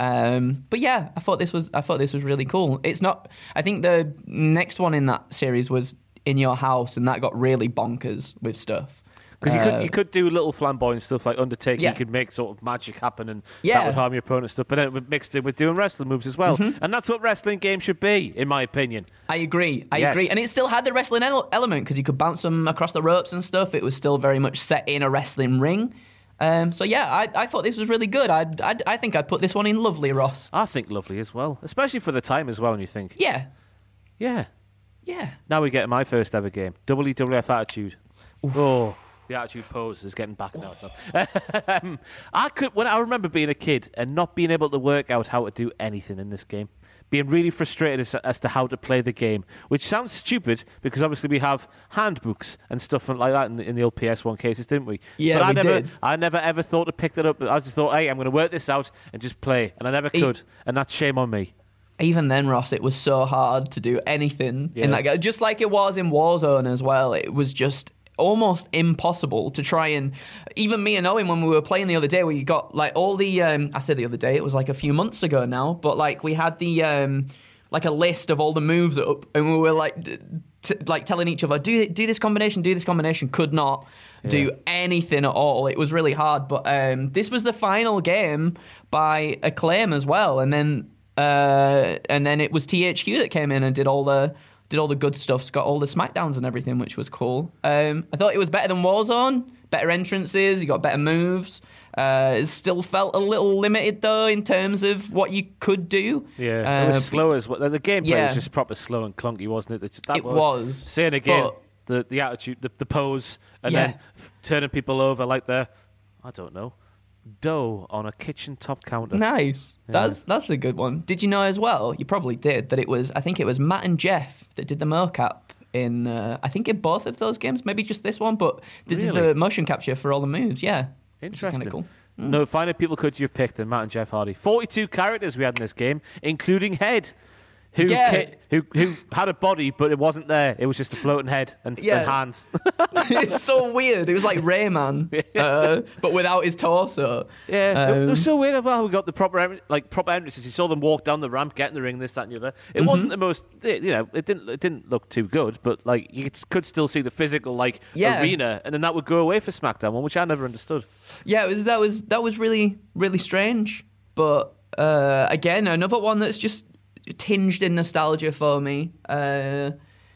Um, but yeah, I thought this was I thought this was really cool. It's not. I think the next one in that series was In Your House, and that got really bonkers with stuff. Because you Uh, could you could do little flamboyant stuff like Undertaker. Yeah. You could make sort of magic happen, and Yeah. that would harm your opponent stuff. But then it would mixed in with doing wrestling moves as well, Mm-hmm. and that's what wrestling games should be, in my opinion. I agree. I Yes. agree. And it still had the wrestling ele- element because you could bounce them across the ropes and stuff. It was still very much set in a wrestling ring. Um, so, yeah, I, I thought this was really good. I'd, I'd, I think I'd put this one in lovely, Ross. I think lovely as well, especially for the time as well. And you think, Yeah. yeah, Yeah. now we get my first ever game, W W F Attitude. Oh, the Attitude Pose is getting back now. So. um, I could when I remember being a kid and not being able to work out how to do anything in this game. Being really frustrated as, as to how to play the game, which sounds stupid because obviously we have handbooks and stuff like that in the, in the old P S one cases, didn't we? Yeah, but I we never, did. I never ever thought to pick that up. I just thought, hey, I'm going to work this out and just play, and I never E- could, and that's shame on me. Even then, Ross, it was so hard to do anything Yeah. in that game. Just like it was in Warzone as well. It was just almost impossible to try and... Even me and Owen, when we were playing the other day, we got like all the... Um, I said the other day, it was like a few months ago now, but like we had the... Um, like a list of all the moves up, and we were like, d- t- like telling each other, do do this combination, do this combination. Could not do anything at all. It was really hard. But um, this was the final game by Acclaim as well, and then uh, and then it was T H Q that came in and did all the did all the good stuff, got all the Smackdowns and everything, which was cool. Um, I thought it was better than Warzone. Better entrances, you got better moves. Uh, it still felt a little limited though in terms of what you could do. Yeah, it Uh, was slow as well. The gameplay yeah. was just proper slow and clunky, wasn't it? That It was, saying again but- the the attitude, the, the pose, and Yeah. then f- turning people over like they're, I don't know, dough on a kitchen top counter. Nice. That's that's a good one. Did you know as well? You probably did that. It was I think it was Matt and Jeff that did the mocap in uh, I think in both of those games, maybe just this one, but they did Really? the motion capture for all the moves. Yeah, Interesting. Kind of cool. No finer people could you have picked than Matt and Jeff Hardy. Forty-two characters we had in this game, including Head, who's Yeah. ca- who who had a body but it wasn't there. It was just a floating head and, Yeah. and hands. It's so weird. It was like Rayman, uh, but without his torso. Yeah, it, it Um, was so weird about how we got the proper em- like proper entrances. You saw them walk down the ramp, get in the ring, this, that, and the other. It Mm-hmm. wasn't the most, it- you know, it didn't it didn't look too good, but like you could- could still see the physical like Yeah. arena, and then that would go away for SmackDown one, which I never understood. Yeah, it was that was that was really really strange. But uh, again, another one that's just tinged in nostalgia for me. Uh,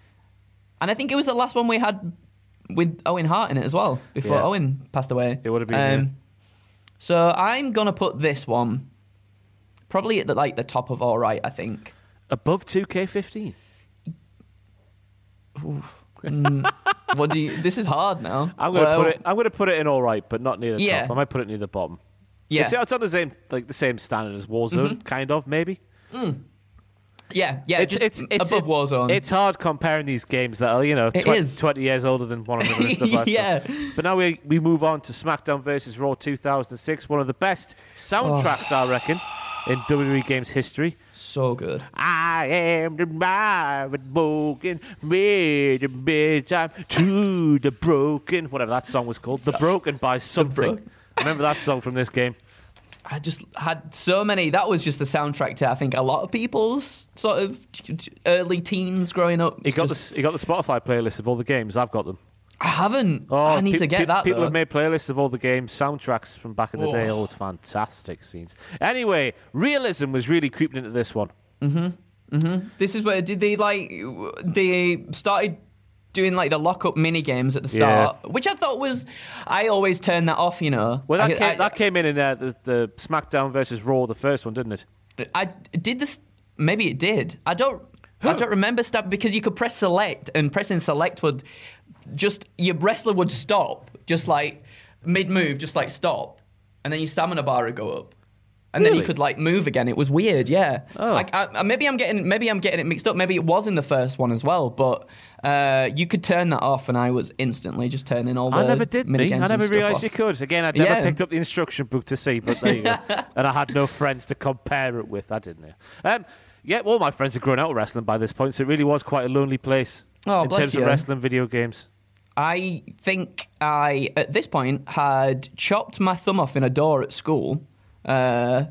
and I think it was the last one we had with Owen Hart in it as well before Yeah. Owen passed away. It would have been, yeah. So I'm gonna put this one probably at the, like the top of all right. I think. Above two K fifteen. What do you? This is hard now. I'm gonna Well, put it. I'm gonna put it in all right, but not near the Yeah. top. I might put it near the bottom. Yeah. it's, it's on the same like the same standard as Warzone, kind of maybe. Yeah, yeah, It's, just it's, it's, above it- Warzone. It's hard comparing these games that are, you know, It twenty, is. twenty years older than one another and stuff like Yeah. that. But now we we move on to SmackDown versus Raw two thousand six, one of the best soundtracks, Oh. I reckon, in W W E Games history. So good. I am the private broken, made a big time to the broken. Whatever that song was called. The Broken by something. Bro- Remember that song from this game? I just had so many. That was just the soundtrack to, I think, a lot of people's sort of early teens growing up. You got, Just- the, you got the Spotify playlist of all the games. I've got them. I haven't. Oh, I need pe- to get pe- that, People though. have made playlists of all the games, soundtracks from back in the day. Oh. Oh, it's fantastic scenes. Anyway, realism was really creeping into this one. This is where, did they, like, they started doing, like, the lock-up mini-games at the start, which I thought was, I always turn that off, you know. Well, that, I, came, I, that came in in uh, the, the SmackDown versus Raw, the first one, didn't it? I did this. Maybe it did. I don't. I don't remember stuff because you could press select, and pressing select would just your wrestler would stop, just like mid move, just like stop, and then your stamina bar would go up, and then Really? you could like move again. It was weird. Yeah. Oh. Like I, I- maybe I'm getting maybe I'm getting it mixed up. Maybe it was in the first one as well, but uh, you could turn that off, and I was instantly just turning all the. I never did, me. minigames I and never stuff realised off. you could. Again, I'd never Yeah. picked up the instruction book to see, but there you go. And I had no friends to compare it with. I didn't know. Um, yeah, all my friends had grown out of wrestling by this point, so it really was quite a lonely place Oh, in bless terms you. of wrestling video games. I think I, at this point, had chopped my thumb off in a door at school. Uh,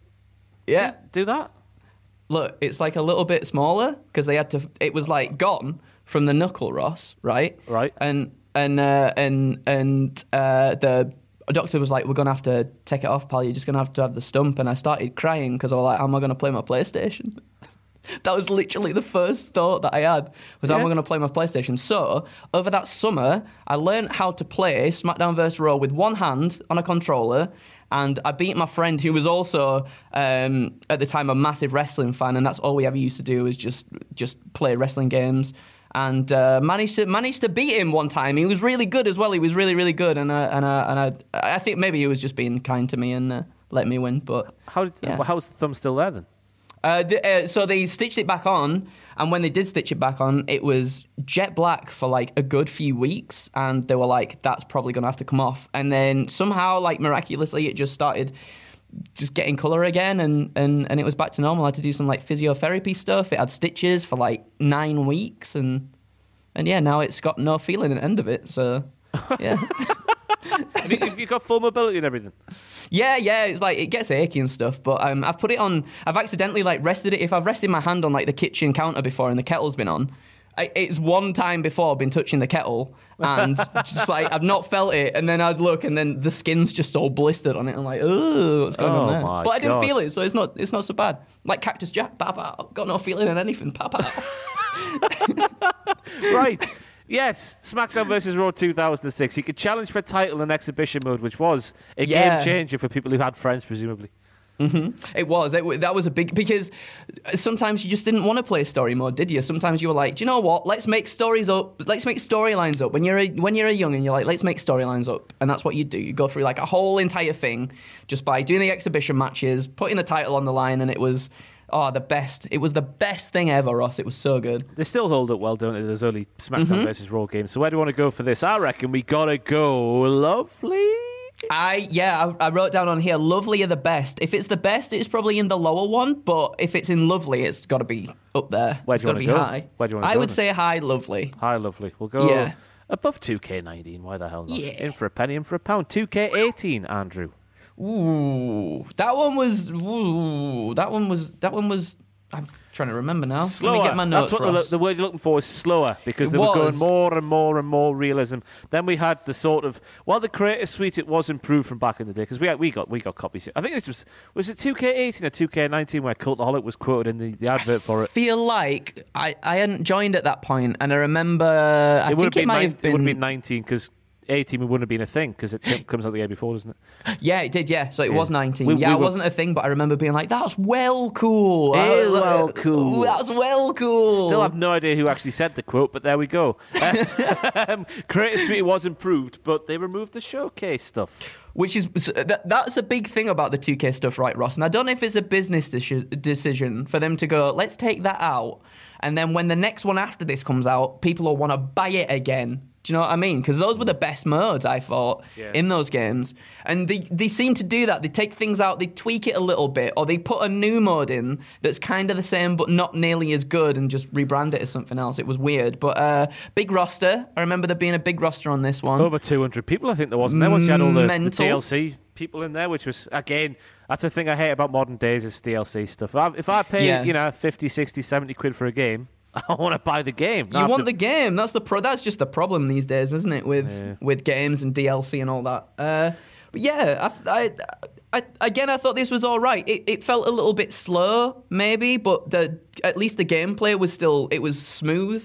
yeah. Do that? Look, it's like a little bit smaller because they had to. It was like gone from the knuckle, Ross, right? Right. And and uh, and and uh, the doctor was like, "We're gonna have to take it off, pal. You're just gonna have to have the stump." And I started crying because I was like, "How am I gonna play my PlayStation?" That was literally the first thought that I had, was how am I Yeah. going to play my PlayStation? So, over that summer, I learned how to play SmackDown versus. Raw with one hand on a controller, and I beat my friend who was also, um, at the time, a massive wrestling fan, and that's all we ever used to do was just just play wrestling games. And uh, managed to managed to beat him one time. He was really good as well. He was really, really good, and uh, and uh, and I, I think maybe he was just being kind to me and uh, let me win. But How did, Yeah. well, how's the thumb still there then? Uh, the, uh, so they stitched it back on, and when they did stitch it back on, it was jet black for like a good few weeks, and they were like, "That's probably gonna have to come off." And then somehow, like miraculously, it just started just getting color again, and, and, and it was back to normal. I had to do some like physiotherapy stuff. It had stitches for like nine weeks, and and yeah, now it's got no feeling at the end of it. So yeah. Have you, have you got full mobility and everything? Yeah, yeah, it's like it gets achy and stuff, but um, I've put it on. I've accidentally like rested it. If I've rested my hand on like the kitchen counter before and the kettle's been on, I, it's one time before I've been touching the kettle and just like I've not felt it, and then I'd look and then the skin's just all blistered on it. I'm like, oh, what's going Oh, on there? my But I didn't God. feel it, so it's not it's not so bad. Like Cactus Jack, pow pow, got no feeling in anything, pow pow. Right. Yes, SmackDown versus. Raw two thousand six. You could challenge for a title in exhibition mode, which was a Yeah. game changer for people who had friends, presumably. It was. It, w- that was a big because sometimes you just didn't want to play story mode, did you? Sometimes you were like, do you know what? Let's make stories up. Let's make storylines up. When you're a, when you're a young and you're like, let's make storylines up, and that's what you do. You go through like a whole entire thing just by doing the exhibition matches, putting the title on the line, and it was oh the best. It was the best thing ever, Ross. It was so good. They still hold up well, don't they? There's only SmackDown Mm-hmm. versus. Raw games. So where do you want to go for this? I reckon we gotta go lovely. I yeah, I, I wrote down on here, lovely are the best. If it's the best, it's probably in the lower one, but if it's in lovely, it's got to be up there. Where It's do you got to wanna be go? high. Where do you wanna I go would then? say high, lovely. Hi, lovely. We'll go Yeah. above two K nineteen. Why the hell not? Yeah. In for a penny, in for a pound. two K eighteen, Andrew. Ooh, that one was. Ooh, that one was. That one was. I'm trying to remember now. Slower. Let me get my notes. That's what the, Ross. the word you're looking for is slower, because It they were going was. more and more and more realism. Then we had the sort of well, the Creator Suite, it was improved from back in the day, because we had, we got we got copies. I think this was was it two K eighteen or two K nineteen where Cultaholic was quoted in the, the advert for it. Feel like I, I hadn't joined at that point, and I remember. I It would have think it been might nine- have it would have been. been nineteen because eighteen, it wouldn't have been a thing because it comes out the year before, doesn't it? Yeah, it did, yeah. So it yeah. was nineteen. We, yeah, we it were... wasn't a thing, but I remember being like, that's well cool. Hey, uh, well cool. That's well cool. Still have no idea who actually said the quote, but there we go. um, Creator Suite was improved, but they removed the showcase stuff. Which is, that, that's a big thing about the two K stuff, right, Ross? And I don't know if it's a business deci- decision for them to go, let's take that out. And then when the next one after this comes out, people will want to buy it again. Do you know what I mean? Because those were the best modes, I thought, yeah. in those games. And they, they seem to do that. They take things out, they tweak it a little bit, or they put a new mode in that's kind of the same but not nearly as good and just rebrand it as something else. It was weird. But uh, big roster. I remember there being a big roster on this one. Over two hundred people, I think there wasn't there, once you had all the, the Mental. D L C people in there, which was, again, that's the thing I hate about modern days is D L C stuff. If I, if I pay, Yeah. you know, fifty, sixty, seventy quid for a game, I want to buy the game. You want to... the game. That's the pro. That's just the problem these days, isn't it? With yeah. with games and D L C and all that. Uh, but yeah, I, I, I, again, I thought this was all right. It, it felt a little bit slow, maybe, but the at least the gameplay was still it was smooth,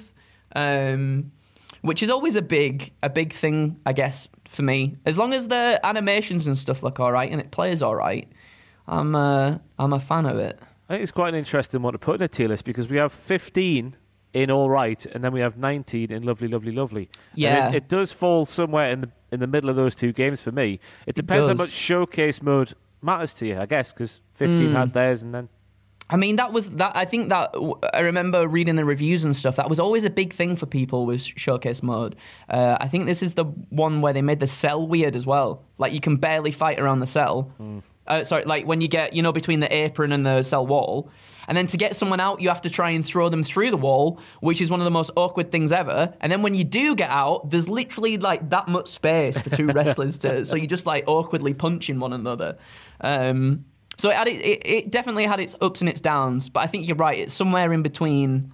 um, which is always a big a big thing, I guess, for me. As long as the animations and stuff look all right and it plays all right, I'm uh, I'm a fan of it. I think it's quite an interesting one to put in a tier list because we have fifteen in all right, and then we have nineteen in lovely, lovely, lovely. Yeah, it, it does fall somewhere in the in the middle of those two games for me. It depends it how much showcase mode matters to you, I guess, because fifteen mm. had theirs, and then. I mean, that was that. I think that I remember reading the reviews and stuff. That was always a big thing for people with showcase mode. Uh, I think this is the one where they made the cell weird as well. Like you can barely fight around the cell. Mm. Uh, sorry, like when you get, you know, between the apron and the cell wall. And then to get someone out, you have to try and throw them through the wall, which is one of the most awkward things ever. And then when you do get out, there's literally like that much space for two wrestlers to, so you just like awkwardly punching one another. Um, so it, had, it, it definitely had its ups and its downs, but I think you're right. It's somewhere in between.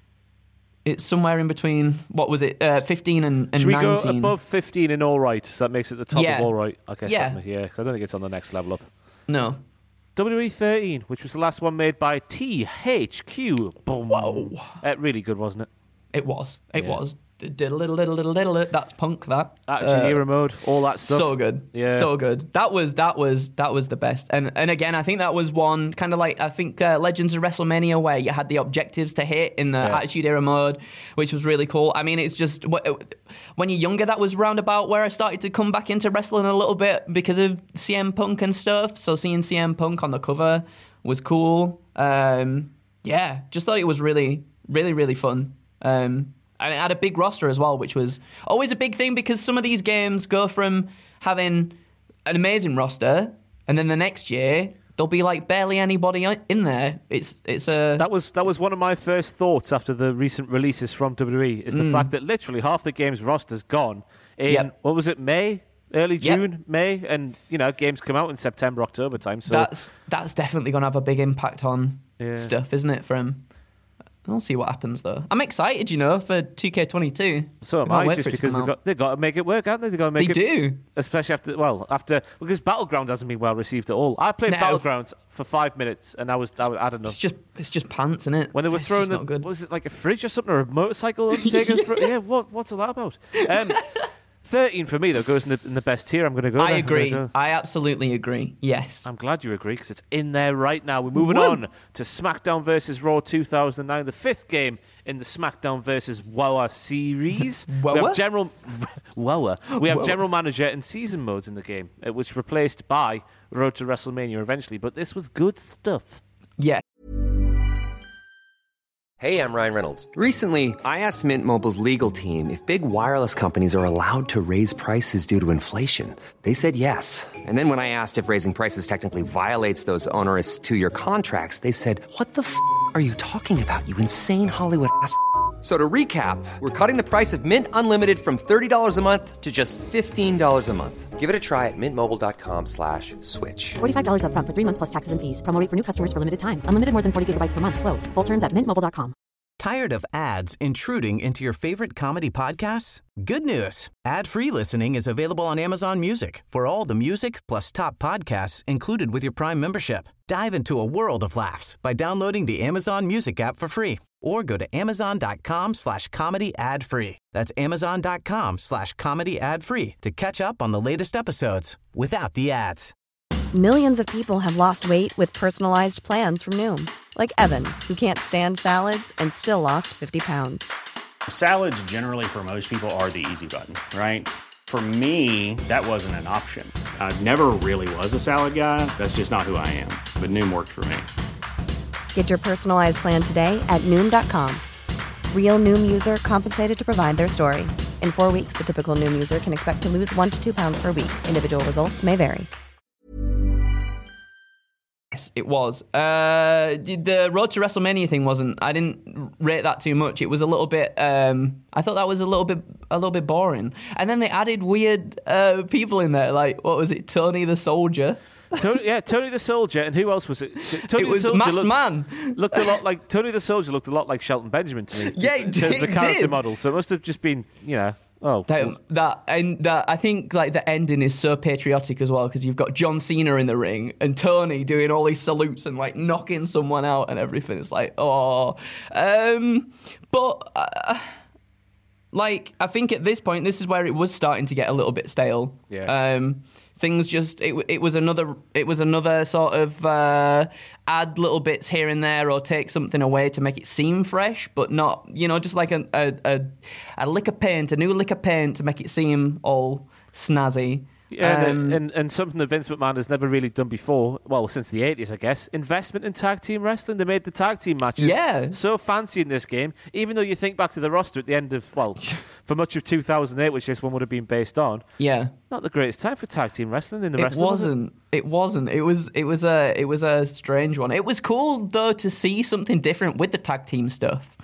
It's somewhere in between, what was it, uh, fifteen and, and Should we nineteen. go above fifteen in all right? So that makes it the top yeah. of all right. I guess. Yeah. That, yeah, 'cause I don't think it's on the next level up. No. W W E thirteen, which was the last one made by T H Q. Boom. Whoa. Uh, really good, wasn't it? It was. It yeah. was. Diddle, diddle, diddle, diddle, diddle. That's punk, that. Action uh, Hero mode, all that stuff. So good. Yeah. So good. That was that was that was the best. And and again, I think that was one kind of like I think uh, Legends of WrestleMania where you had the objectives to hit in the yeah. Attitude Era mode, which was really cool. I mean, it's just when you're younger, that was roundabout where I started to come back into wrestling a little bit because of C M Punk and stuff. So seeing C M Punk on the cover was cool. Um, yeah, just thought it was really, really, really fun. Um, And it had a big roster as well, which was always a big thing because some of these games go from having an amazing roster, and then the next year there'll be like barely anybody in there. It's it's a that was that was one of my first thoughts after the recent releases from W W E is the mm. fact that literally half the game's roster's gone in yep. what was it, May, early June, yep. May, and you know games come out in September, October time. So that's that's definitely going to have a big impact on yeah. stuff, isn't it? From I'll see what happens, though. I'm excited, you know, for two K twenty-two. So am I, just because they've got, they've got to make it work, haven't they? They've got to make they it... do. Especially after, well, after... Because Battlegrounds hasn't been well received at all. I played no. Battlegrounds for five minutes, and I was, I, was, I don't know. It's just it's just pants, isn't it? When they were it's throwing the... What was it, like a fridge or something, or a motorcycle undertaker? yeah, what, what's all that about? Um, thirteen for me, though, goes in the, in the best tier. I'm going to go I there. agree. Go. I absolutely agree. Yes. I'm glad you agree, because it's in there right now. We're moving Woo. on to SmackDown versus Raw two thousand nine, the fifth game in the SmackDown versus W O A series. W O A? We have general W O A. We have W O A. general manager and season modes in the game, uh, which replaced by Road to WrestleMania eventually. But this was good stuff. Yeah. Hey, I'm Ryan Reynolds. Recently, I asked Mint Mobile's legal team if big wireless companies are allowed to raise prices due to inflation. They said yes. And then when I asked if raising prices technically violates those onerous two-year contracts, they said, what the f*** are you talking about, you insane Hollywood ass f- So to recap, we're cutting the price of Mint Unlimited from thirty dollars a month to just fifteen dollars a month. Give it a try at mintmobile.com slash switch. forty-five dollars up front for three months plus taxes and fees. Promo rate for new customers for limited time. Unlimited more than forty gigabytes per month. Slows full terms at mint mobile dot com. Tired of ads intruding into your favorite comedy podcasts? Good news. Ad-free listening is available on Amazon Music for all the music plus top podcasts included with your Prime membership. Dive into a world of laughs by downloading the Amazon Music app for free or go to amazon.com slash comedy ad free. That's amazon.com slash comedy ad free to catch up on the latest episodes without the ads. Millions of people have lost weight with personalized plans from Noom. Like Evan, who can't stand salads and still lost fifty pounds. Salads generally for most people are the easy button, right? For me, that wasn't an option. I never really was a salad guy. That's just not who I am. But Noom worked for me. Get your personalized plan today at Noom dot com. Real Noom user compensated to provide their story. In four weeks, the typical Noom user can expect to lose one to two pounds per week. Individual results may vary. Yes, it was. Uh, the Road to WrestleMania thing wasn't. I didn't rate that too much. It was a little bit. Um, I thought that was a little bit, a little bit boring. And then they added weird uh, people in there, like what was it, Tony the Soldier? Tony, yeah, Tony the Soldier, and who else was it? Tony it was the Soldier Masked looked, Man. Looked a lot like Tony the Soldier. Looked a lot like Shelton Benjamin to me. Yeah, in it terms did, of the character did. model. So it must have just been, you know. Oh, That, that and that I think like the ending is so patriotic as well because you've got John Cena in the ring and Tony doing all these salutes and like knocking someone out and everything. It's like oh, um, but uh, like I think at this point this is where it was starting to get a little bit stale. Yeah. Um, things just it it was another it was another sort of uh, add little bits here and there or take something away to make it seem fresh, but not you know just like a a, a, a lick of paint, a new lick of paint to make it seem all snazzy. Yeah, Um, and, and and something that Vince McMahon has never really done before, well, since the eighties, I guess, investment in tag team wrestling. They made the tag team matches Yeah. so fancy in this game, even though you think back to the roster at the end of, well, for much of two thousand eight, which this one would have been based on, yeah. not the greatest time for tag team wrestling in the It wrestling. was it? wasn't. It wasn't. It was. It was a. It was a strange one. It was cool though to see something different with the tag team stuff.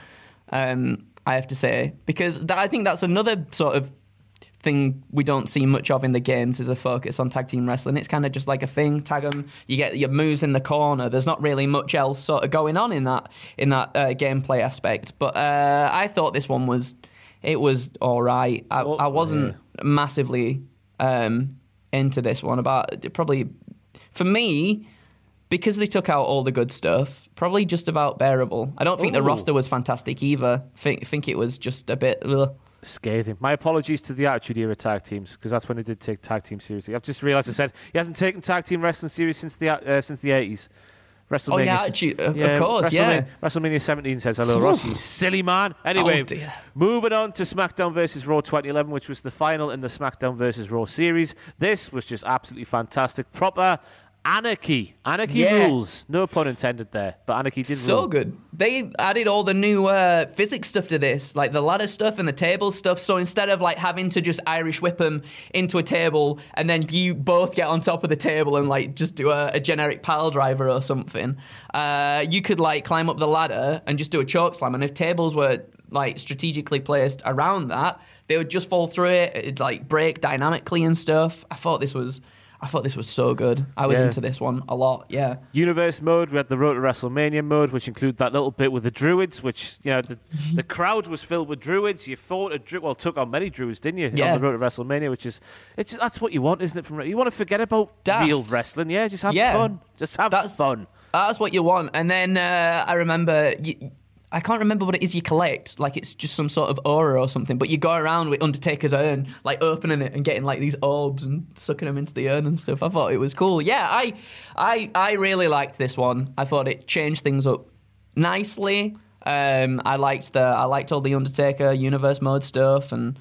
Um, I have to say because that, I think that's another sort of thing we don't see much of in the games is a focus on tag team wrestling. It's kind of just like a thing. Tag them. You get your moves in the corner. There's not really much else sort of going on in that in that uh, gameplay aspect. But uh, I thought this one was. It was all right. I, Oh, I wasn't yeah. massively. Um, into this one about probably for me because they took out all the good stuff probably just about bearable. I don't think the Ooh. roster was fantastic either. think think it was just a bit ugh. Scathing. My apologies to the Attitude Era tag teams because that's when they did take tag team seriously. I've just realised I said he hasn't taken tag team wrestling serious since the uh, since the eighties. WrestleMania. Oh, yeah, Attitude, of- of course, yeah. WrestleMania seventeen says hello, Ross, you silly man. Anyway, Oh, dear. moving on to SmackDown versus Raw twenty eleven, which was the final in the SmackDown versus Raw series. This was just absolutely fantastic. Proper anarchy. Anarchy Yeah. rules. No pun intended there, but anarchy did So rule. good. They added all the new uh, physics stuff to this, like the ladder stuff and the table stuff. So instead of like having to just Irish whip them into a table and then you both get on top of the table and like just do a, a generic pile driver or something, uh, you could like climb up the ladder and just do a choke slam. And if tables were like strategically placed around that, they would just fall through it, it'd like break dynamically and stuff. I thought this was. I thought this was so good. I was Yeah. into this one a lot, yeah. Universe mode, we had the Road to WrestleMania mode, which included that little bit with the druids, which, you know, the, the crowd was filled with druids. You fought a druid, well, took on many druids, didn't you? Yeah. On the Road to WrestleMania, which is, it's just, that's what you want, isn't it? From You want to forget about Daft. real wrestling. Yeah, just have Yeah. fun. Just have That's- fun. That's what you want. And then uh, I remember, you, I can't remember what it is you collect. Like it's just some sort of aura or something. But you go around with Undertaker's urn, like opening it and getting like these orbs and sucking them into the urn and stuff. I thought it was cool. Yeah, I, I, I really liked this one. I thought it changed things up nicely. Um, I liked the, I liked all the Undertaker universe mode stuff and.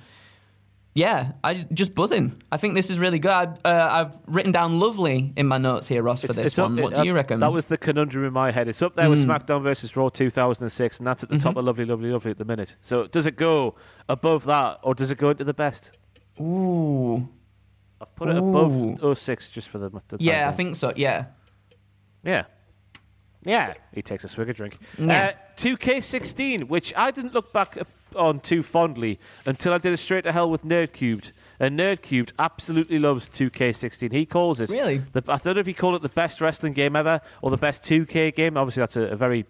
Yeah, I just, just buzzing. I think this is really good. I, uh, I've written down lovely in my notes here, Ross, for It's- this it's up- one. What it- do you uh, reckon? That was the conundrum in my head. It's up there with SmackDown versus Raw two thousand six, and that's at the top of Lovely, Lovely, Lovely at the minute. So does it go above that, or does it go into the best? Ooh. I've put it Ooh. above oh six just for the, the time Yeah, I being. think so. Yeah. Yeah. Yeah. He takes a swig of drink. Yeah. Uh, two K sixteen, which I didn't look back on too fondly until I did a Straight to Hell with Nerdcubed. And Nerdcubed absolutely loves two K sixteen. He calls it... Really? The, I don't know if he called it the best wrestling game ever or the best two K game. Obviously, that's a, a very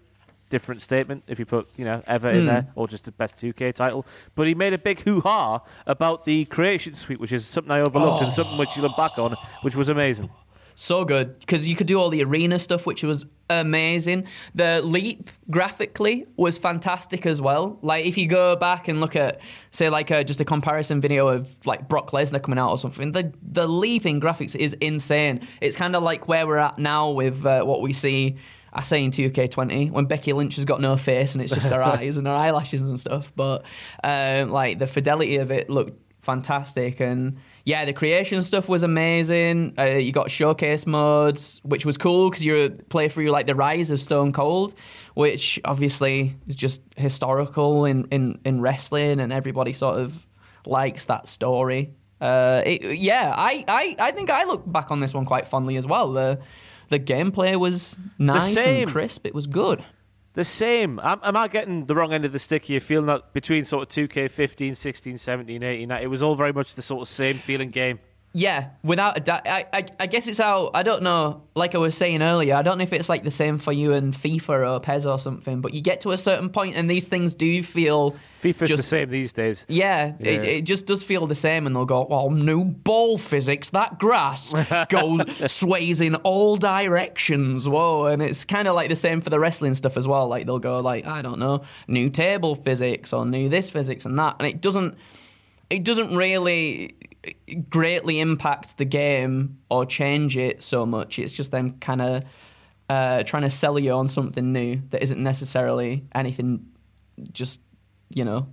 different statement if you put, you know, ever in Mm. there, or just the best two K title. But he made a big hoo-ha about the Creation Suite, which is something I overlooked and something which you look back on, which was amazing. So good, because you could do all the arena stuff, which was amazing. The leap graphically was fantastic as well. Like, if you go back and look at, say, like a, just a comparison video of like Brock Lesnar coming out or something, the the leap in graphics is insane. It's kind of like where we're at now with uh, what we see, I say in two K twenty, when Becky Lynch has got no face and it's just her eyes and her eyelashes and stuff. But um, like the fidelity of it looked fantastic, and yeah, the creation stuff was amazing. Uh, you got showcase modes, which was cool because you play through like the rise of Stone Cold, which obviously is just historical in, in, in wrestling, and everybody sort of likes that story. Uh, it, yeah, I, I, I think I look back on this one quite fondly as well. The the gameplay was nice and crisp. It was good. The same. Am, am I getting the wrong end of the stick here, feeling that between sort of two K fifteen, sixteen, seventeen, eighteen, it was all very much the sort of same feeling game? Yeah, without a doubt. I, I, I guess it's how, I don't know, like I was saying earlier, I don't know if it's like the same for you in FIFA or PES or something, but you get to a certain point and these things do feel... FIFA's just, the same these days. Yeah, yeah. It, it just does feel the same, and they'll go, well, new ball physics, that grass goes, sways in all directions, whoa, and it's kind of like the same for the wrestling stuff as well, like they'll go like, I don't know, new table physics or new this physics and that, and it doesn't, it doesn't really greatly impact the game or change it so much. It's just them kind of uh, trying to sell you on something new that isn't necessarily anything just, you know,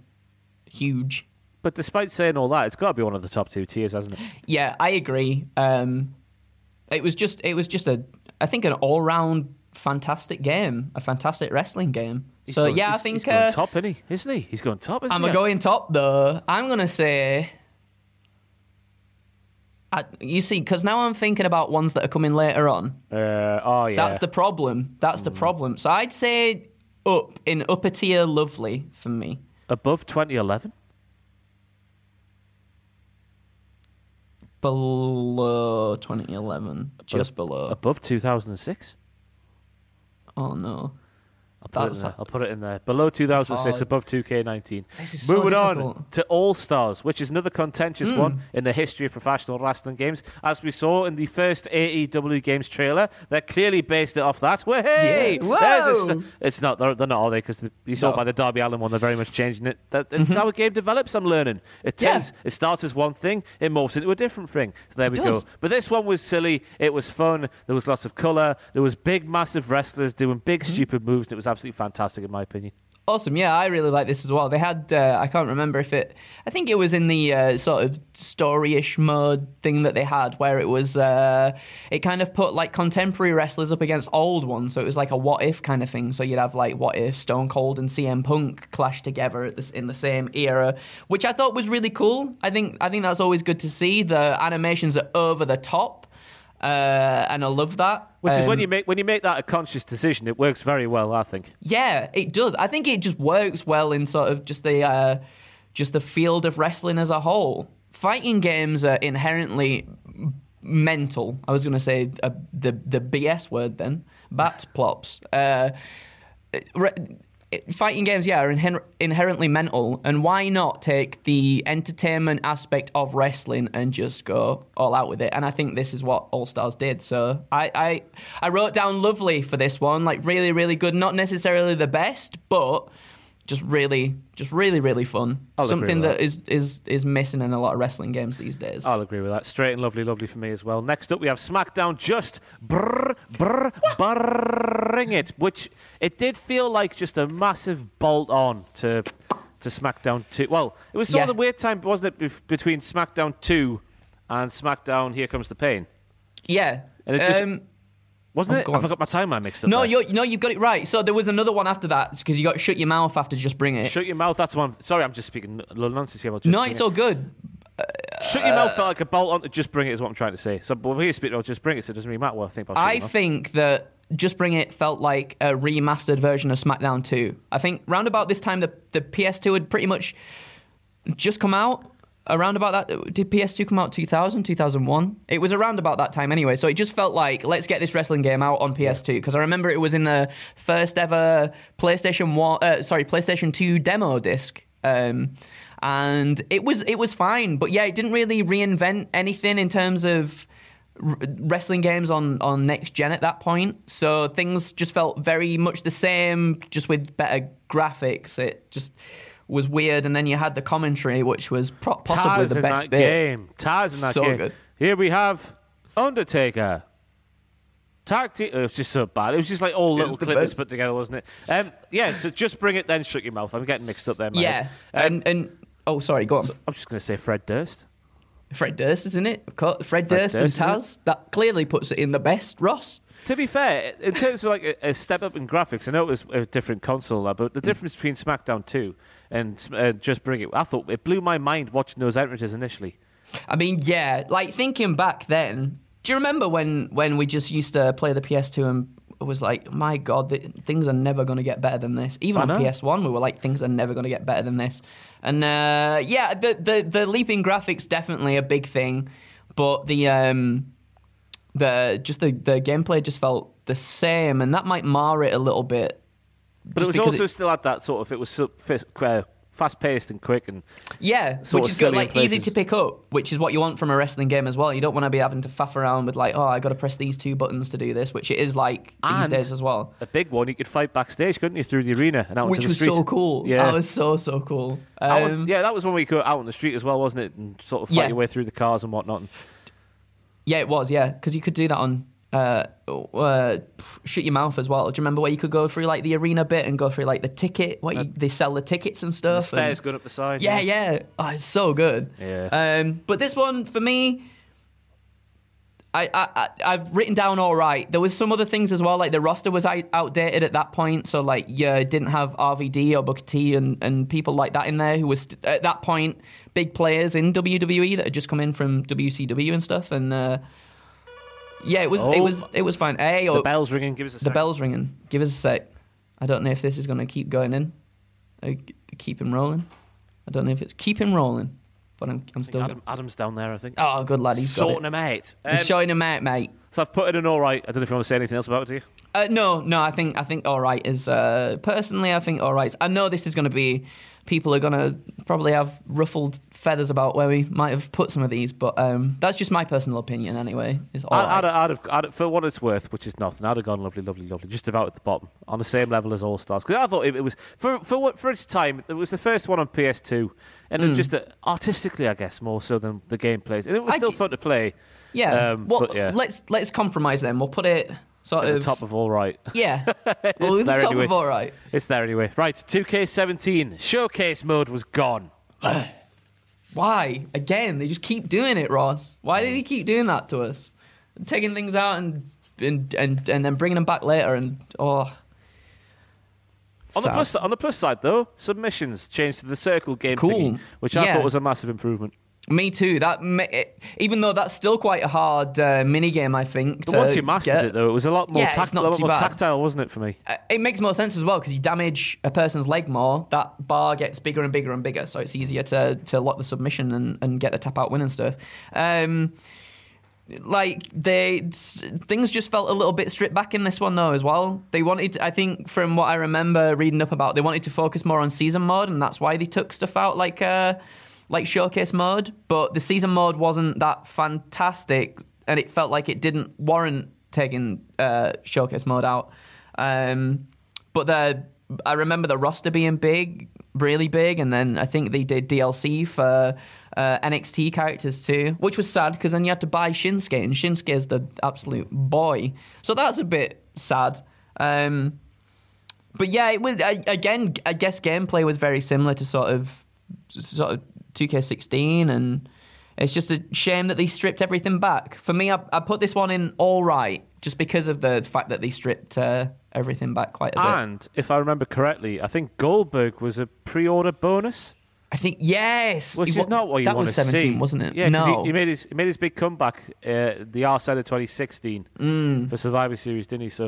huge. But despite saying all that, it's got to be one of the top two tiers, hasn't it? Yeah, I agree. Um, it was just, it was just a, I think, an all-round fantastic game, a fantastic wrestling game. He's so going, yeah, he's, I think he's going uh, top, isn't he? Isn't he? He's going top. Isn't I'm he? going top though. I'm gonna say. I, you see, because now I'm thinking about ones that are coming later on. Uh, oh yeah. That's the problem. That's mm. the problem. So I'd say up in upper tier, lovely for me. Above twenty eleven. Below twenty eleven, just Ab- below. Above two thousand six. Oh no. I'll put, it in there. I'll put it in there. Below two thousand six, above two K nineteen. This is so Moving difficult. on to All-Stars, which is another contentious Mm. one in the history of professional wrestling games. As we saw in the first A E W Games trailer, they clearly based it off that. Well, hey! Yeah. There's a Whoa! st- it's not, they're, they're not, are they? Because you saw No. by the Darby Allin one, they're very much changing it. That, it's Mm-hmm. how a game develops, I'm learning. It Yeah. tends, it starts as one thing, it morphs into a different thing. So there we does. go. But this one was silly. It was fun. There was lots of colour. There was big, massive wrestlers doing big, Mm-hmm. stupid moves. And it was absolutely fantastic, in my opinion. Awesome, yeah, I really like this as well. They had, uh, I can't remember if it, I think it was in the uh, sort of story-ish mode thing that they had, where it was, uh, it kind of put like contemporary wrestlers up against old ones, so it was like a what-if kind of thing. So you'd have like what if Stone Cold and C M Punk clash together at this, in the same era, which I thought was really cool. I think I think that's always good to see. The animations are over the top, uh, and I love that. Which is Um, when you make when you make that a conscious decision, it works very well, I think. Yeah, it does. I think it just works well in sort of just the uh, just the field of wrestling as a whole. Fighting games are inherently mental. I was going to say uh, the the B S word then. Bat plops. Uh, re- Fighting games, yeah, are inher- inherently mental, and why not take the entertainment aspect of wrestling and just go all out with it? And I think this is what All Stars did. So I, I, I wrote down lovely for this one, like really, really good. Not necessarily the best, but just really, just really, really fun. I'll agree Something with that that. is, is is missing in a lot of wrestling games these days. I'll agree with that. Straight and lovely, lovely for me as well. Next up, we have SmackDown Just Brr Brr Bring It, which it did feel like just a massive bolt on to to SmackDown two. Well, it was sort Yeah. of the weird time, wasn't it, bef- between SmackDown two and SmackDown Here Comes the Pain? Yeah. And it just- um, Wasn't Oh, it? go I on. forgot my timeline mixed up. no, there. you no, you've got it right. So there was another one after that because you got Shut Your Mouth after Just Bring It. Shut Your Mouth. That's one. Sorry, I'm just speaking a little nonsense here. About Just no, Bring it's It. all good. Shut Your Mouth felt like a bolt on to Just Bring It is what I'm trying to say. So, but we're speaking about Just Bring It, so it doesn't really matter what I think about Shut I Your Mouth. think that Just Bring It felt like a remastered version of SmackDown two. I think round about this time, the, the P S two had pretty much just come out. around about that. Did P S two come out two thousand, two thousand one? It was around about that time anyway. So it just felt like, let's get this wrestling game out on P S two. Because I remember it was in the first ever PlayStation one, uh, sorry, PlayStation two demo disc. Um, and it was it was fine. But yeah, it didn't really reinvent anything in terms of r- wrestling games on, on next gen at that point. So things just felt very much the same, just with better graphics. It just was weird, and then you had the commentary, which was pro- possibly Taz the in best that bit. game. Taz in that So game. good. Here we have Undertaker. Tag team. It was just so bad. It was just like all little the clips best. put together, wasn't it? Um, yeah. So just bring it then. Shut your mouth. I'm getting mixed up there. Yeah, Um, and and oh, sorry, go on. I'm just going to say Fred Durst. Fred Durst, isn't it? Of course, Fred, Fred Durst, Durst, and isn't Taz. That clearly puts it in the best, Ross. To be fair, in terms of like a, a step up in graphics, I know it was a different console, but the difference between SmackDown two and uh, Just Bring It, I thought it blew my mind watching those entrances initially. I mean, yeah, like thinking back then, do you remember when, when we just used to play the P S two and it was like, my God, th- things are never going to get better than this. Even I on know. P S one, we were like, things are never going to get better than this. And uh, yeah, the, the the leaping graphics definitely a big thing, but the um, the just the, the gameplay just felt the same, and that might mar it a little bit. But it was also it, still had that sort of, it was so, uh, fast-paced and quick. And yeah, sort which of is good, silly in like easy places. to pick up, which is what you want from a wrestling game as well. You don't want to be having to faff around with like, oh, I got to press these two buttons to do this, which it is like these And days as well. a big one, you could fight backstage, couldn't you, through the arena and out Which into the was street. so cool. Yeah. That was so, so cool. Out Um, on- yeah, that was when we go out on the street as well, wasn't it? And sort of fight Yeah. your way through the cars and whatnot. And yeah, it was, yeah, because you could do that on uh, uh, Shut Your Mouth as well. Do you remember where you could go through like the arena bit and go through like the ticket, where you, they sell the tickets and the stuff? stairs and, going up the side. yeah, yeah. Oh, it's so good. Yeah. Um, but this one, for me, I, I, I, I've written down all right. There was some other things as well, like the roster was out- outdated at that point. So, like, yeah, didn't have R V D or Booker T and, and people like that in there who was, st- at that point, big players in W W E that had just come in from W C W and stuff. And, uh, yeah, it was Oh. it was it was fine. Hey, The oh, bell's ringing. Give us a the second. bell's ringing. Give us a sec. I don't know if this is going to keep going in. Uh, keep him rolling. I don't know if it's keep him rolling, but I'm I'm still. Adam, Adam's down there, I think. Oh, good lad, he's got Sorting it. him out. He's Um, showing him out, mate. so I've put it in all right. I don't know if you want to say anything else about it, do you? Uh, no, no, I think I think all right is uh, personally I think all right. I know this is going to be people are going to probably have ruffled feathers about where we might have put some of these, but um, that's just my personal opinion anyway. Is all I'd, right. I'd, I'd have, I'd have, for what it's worth, which is nothing, I'd have gone lovely, lovely, lovely, just about at the bottom, on the same level as All Stars. Because I thought it, it was for for what for its time, it was the first one on P S two, and it was just uh artistically, I guess, more so than the gameplay. And it was I still g- fun to play. yeah. um, well, but yeah. let's let's compromise then. We'll put it sort At the of top of all right. yeah. Well, it's there top anyway. of all right. It's there anyway. Right, two K seventeen showcase mode was gone. Why? Again, they just keep doing it, Ross. Why do they keep doing that to us? Taking things out and and and, and then bringing them back later and oh. On the Sad. plus on the plus side though, submissions changed to the circle game Cool. thingy, which I Yeah. thought was a massive improvement. Me too. That ma- it, even though that's still quite a hard uh, mini game, I think. But to once you mastered get. it though, it was a lot more, Yeah, it's tact- not a lot too more bad. tactile, wasn't it, for me? Uh, it makes more sense as well because you damage a person's leg more. That bar gets bigger and bigger and bigger, so it's easier to to lock the submission and, and get the tap out win and stuff. Um, like they things just felt a little bit stripped back in this one though as well. They wanted, I think, from what I remember reading up about, they wanted to focus more on season mode, and that's why they took stuff out like uh, like showcase mode. But the season mode wasn't that fantastic, and it felt like it didn't warrant taking uh, showcase mode out. Um, but the I remember the roster being big, really big, and then I think they did D L C for uh, N X T characters too, which was sad because then you had to buy Shinsuke, and Shinsuke is the absolute boy. So that's a bit sad. Um, but yeah, it was I, again. I guess gameplay was very similar to sort of sort of two K sixteen, and it's just a shame that they stripped everything back. For me, I, I put this one in all right, just because of the fact that they stripped uh, everything back quite a bit. And if I remember correctly, I think Goldberg was a pre-order bonus, I think yes, which He is wa- not what you that want was to see. seventeen, wasn't it? Yeah, 'cause no, he, he made his he made his big comeback uh, the R side of twenty sixteen Mm. for Survivor Series, didn't he? So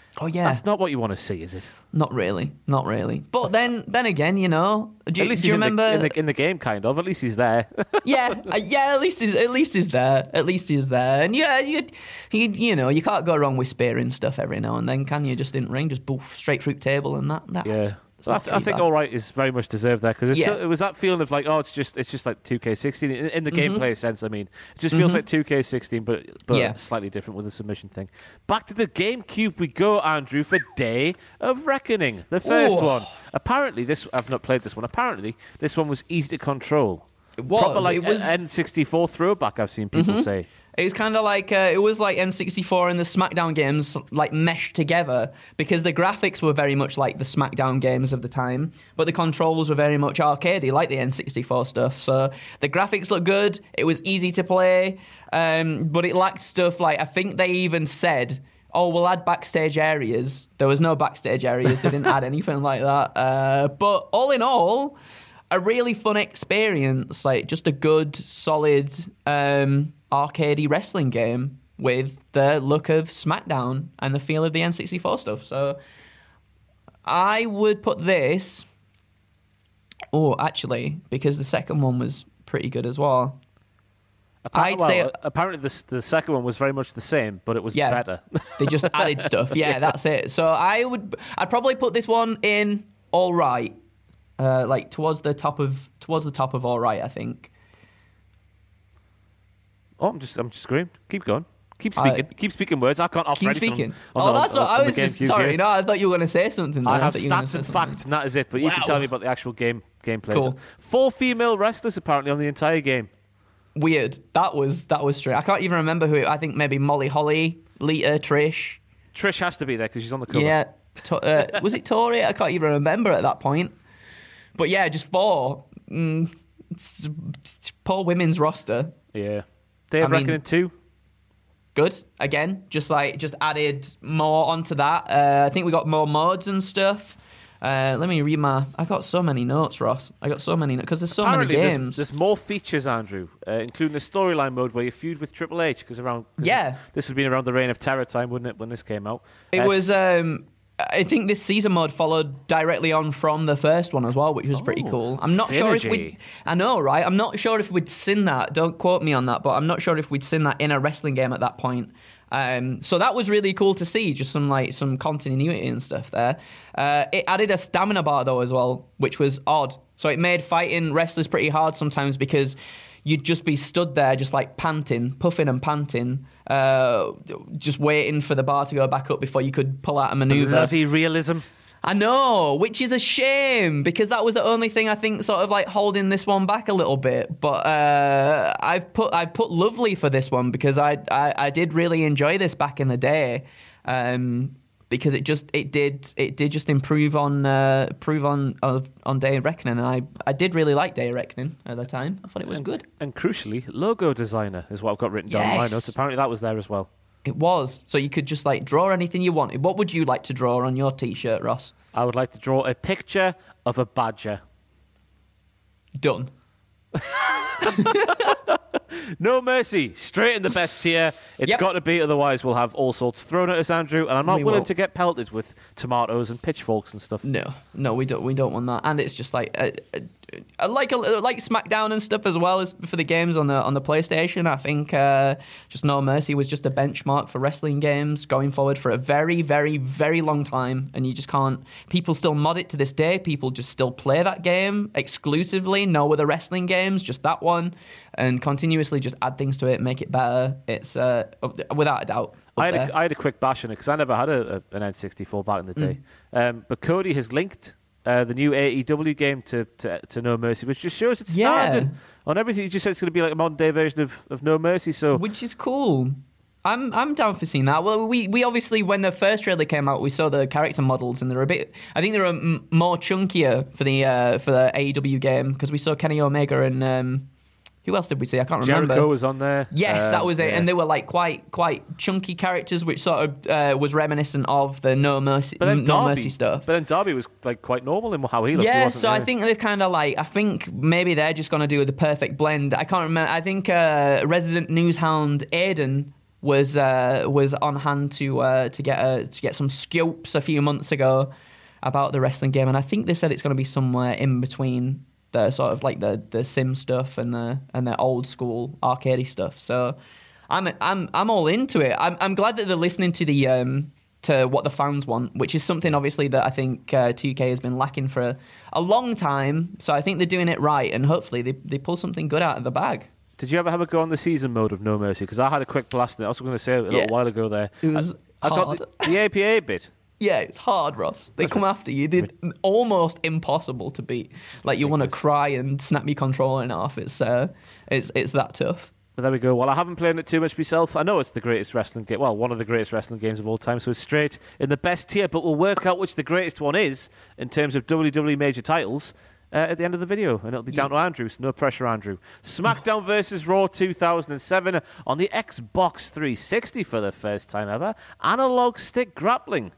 Oh yeah, That's not what you want to see, is it? not really, not really. But then, then again, you know, do, At least do you he's remember? in the, in, the, in the game, kind of. At least he's there. yeah, uh, yeah. At least he's at least he's there. At least he's there. And yeah, you, you, you know, you can't go wrong with spearing stuff every now and then, can you? Just in ring, just boof straight through the table and that. That's, Yeah. that's So I, not th- I too think bad. all right is very much deserved there because Yeah. it was that feeling of like, oh, it's just it's just like two K sixteen in, in the Mm-hmm. gameplay sense. I mean, it just feels like two K sixteen, but but Yeah. slightly different with the submission thing. Back to the GameCube we go, Andrew, for Day of Reckoning, the first Ooh. one. Apparently, this I've not played this one. Apparently, this one was easy to control. It was. Proper like it was. N sixty-four throwback. I've seen people say. It was kind of like uh, it was like N sixty-four and the SmackDown games like meshed together because the graphics were very much like the SmackDown games of the time, but the controls were very much arcadey like the N sixty-four stuff. So the graphics looked good. It was easy to play, um, but it lacked stuff like I think they even said, "Oh, we'll add backstage areas." There was no backstage areas. They didn't add anything like that. Uh, but all in all, a really fun experience. Like just a good, solid. Um, arcadey wrestling game with the look of SmackDown and the feel of the N sixty-four stuff. So I would put this... Oh, actually, because the second one was pretty good as well. Appa- I'd well, say... uh, apparently the the second one was very much the same, but it was Yeah. better. They just added stuff. Yeah, that's it. So I would... I'd probably put this one in all right. Uh, like towards the top of... Towards the top of all right, I think. Oh, I'm just I'm just agreeing. Keep going. Keep I- speaking. Keep speaking words. I can't offer Keep anything speaking. on Oh, the- that's on- what on I the was just... GameCube Sorry, here. no, I thought you were going to say something there. I have thought you were gonna stats say and something. facts, and that is it. But you can Wow. tell me about the actual game gameplay. Cool. Four female wrestlers apparently on the entire game. Weird. That was that was strange. I can't even remember who. It, I think maybe Molly Holly, Lita, Trish. Trish has to be there because she's on the cover. Yeah. To, uh, was it Tori? I can't even remember at that point. But yeah, just four. Mm, it's, it's poor women's roster. Yeah. Day of I mean- Reckoning two. Good. Again, just like just added more onto that. Uh, I think we got more mods and stuff. Uh, let me read my. I got so many notes, Ross. I got so many because there's so Apparently, many there's, games. there's more features, Andrew, uh, including a storyline mode where you feud with Triple H because around. Cause Yeah. This would have been around the Reign of Terror time, wouldn't it, when this came out? It Uh, was. s- Um, I think this season mode followed directly on from the first one as well, which was pretty Oh, cool. I'm not sure if synergy. we. I know, right? I'm not sure if we'd seen that. Don't quote me on that, but I'm not sure if we'd seen that in a wrestling game at that point. Um, so that was really cool to see, just some like some continuity and stuff there. Uh, it added a stamina bar though as well, which was odd. So it made fighting wrestlers pretty hard sometimes because you'd just be stood there, just like panting, puffing and panting, uh, just waiting for the bar to go back up before you could pull out a maneuver. bloody realism. I know, which is a shame because that was the only thing I think sort of like holding this one back a little bit. But uh, I've put I put lovely for this one because I, I I did really enjoy this back in the day. Um, because it just it did it did just improve on uh, improve on on, on Day of Reckoning, and I, I did really like Day of Reckoning at the time. I thought it was and, good. And crucially, logo designer is what I've got written down in my Yes. notes. Apparently, that was there as well. It was, so you could just like draw anything you wanted. What would you like to draw on your T-shirt, Ross? I would like to draw a picture of a badger. Done. No mercy, straight in the best tier. It's Yep. got to be, otherwise we'll have all sorts thrown at us, Andrew. And I'm not We willing will. to get pelted with tomatoes and pitchforks and stuff. No, no, we don't. We don't want that. And it's just like, uh, uh, uh, like, a, like SmackDown and stuff as well as for the games on the on the PlayStation. I think uh, just No Mercy was just a benchmark for wrestling games going forward for a very, very, very long time. And you just can't. People still mod it to this day. People just still play that game exclusively. No other wrestling games, just that one, and continuously just add things to it, make it better. It's uh, without a doubt. I up had, there. a, I had a quick bash on it because I never had a, a, an N sixty-four back in the day. Um, but Cody has linked uh, the new A E W game to, to to No Mercy, which just shows it's Yeah. standing on everything. He just said it's going to be like a modern day version of, of No Mercy. So Which is cool. I'm I'm down for seeing that. Well, we, we obviously, when the first trailer came out, we saw the character models, and they're a bit. I think they're m- more chunkier for the uh, for the A E W game because we saw Kenny Omega and um, who else did we see? I can't remember. Jericho was on there. Yes, Um, that was it, yeah. and they were like quite quite chunky characters, which sort of uh, was reminiscent of the No Mercy But then No Darby, Mercy stuff. But then Darby was like quite normal in how he looked. He Yeah, wasn't so I really- think they've kind of like, I think maybe they're just going to do the perfect blend. I can't remember. I think uh, resident news hound Aiden was uh, was on hand to uh, to get a, to get some scoops a few months ago about the wrestling game, and I think they said it's going to be somewhere in between the sort of like the, the sim stuff and the and the old school arcadey stuff. So I'm I'm I'm all into it. I'm I'm glad that they're listening to the um, to what the fans want, which is something obviously that I think uh, two K has been lacking for a, a long time. So I think they're doing it right, and hopefully they they pull something good out of the bag. Did you ever have a go on the season mode of No Mercy? Because I had a quick blast in it. I was going to say a little Yeah. while ago there. It was I, I got hard. the, the A P A bit. Yeah, it's hard, Ross. They come after you. They're almost impossible to beat. Like, you want to cry and snap your controller in half. It's uh, it's it's that tough. But there we go. Well, I haven't played it too much myself. I know it's the greatest wrestling game. Well, one of the greatest wrestling games of all time. So it's straight in the best tier. But we'll work out which the greatest one is in terms of W W E major titles uh, at the end of the video. And it'll be down to Andrew. So no pressure, Andrew. SmackDown versus Raw two thousand seven on the Xbox three sixty for the first time ever. Analog stick grappling.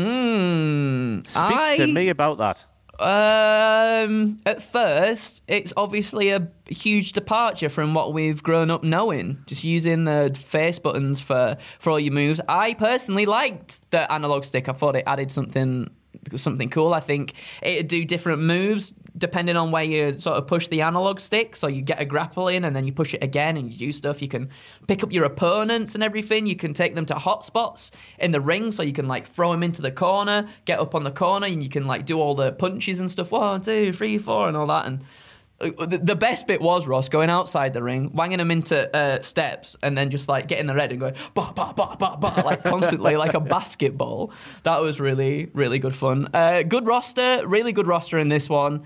Mm, Speak I, to me about that. Um, at first, it's obviously a huge departure from what we've grown up knowing. Just using the face buttons for, for all your moves. I personally liked the analog stick. I thought it added something something cool. I think it'd do different moves depending on where you sort of push the analog stick. So you get a grapple in and then you push it again and you do stuff. You can pick up your opponents and everything. You can take them to hot spots in the ring, so you can like throw them into the corner, get up on the corner, and you can like do all the punches and stuff. One, two, three, four, and all that. And the best bit was, Ross, going outside the ring, wanging them into uh, steps, and then just like getting the red and going bah, bah, bah, bah, bah, like constantly like a basketball. That was really, really good fun. Uh, good roster, really good roster in this one.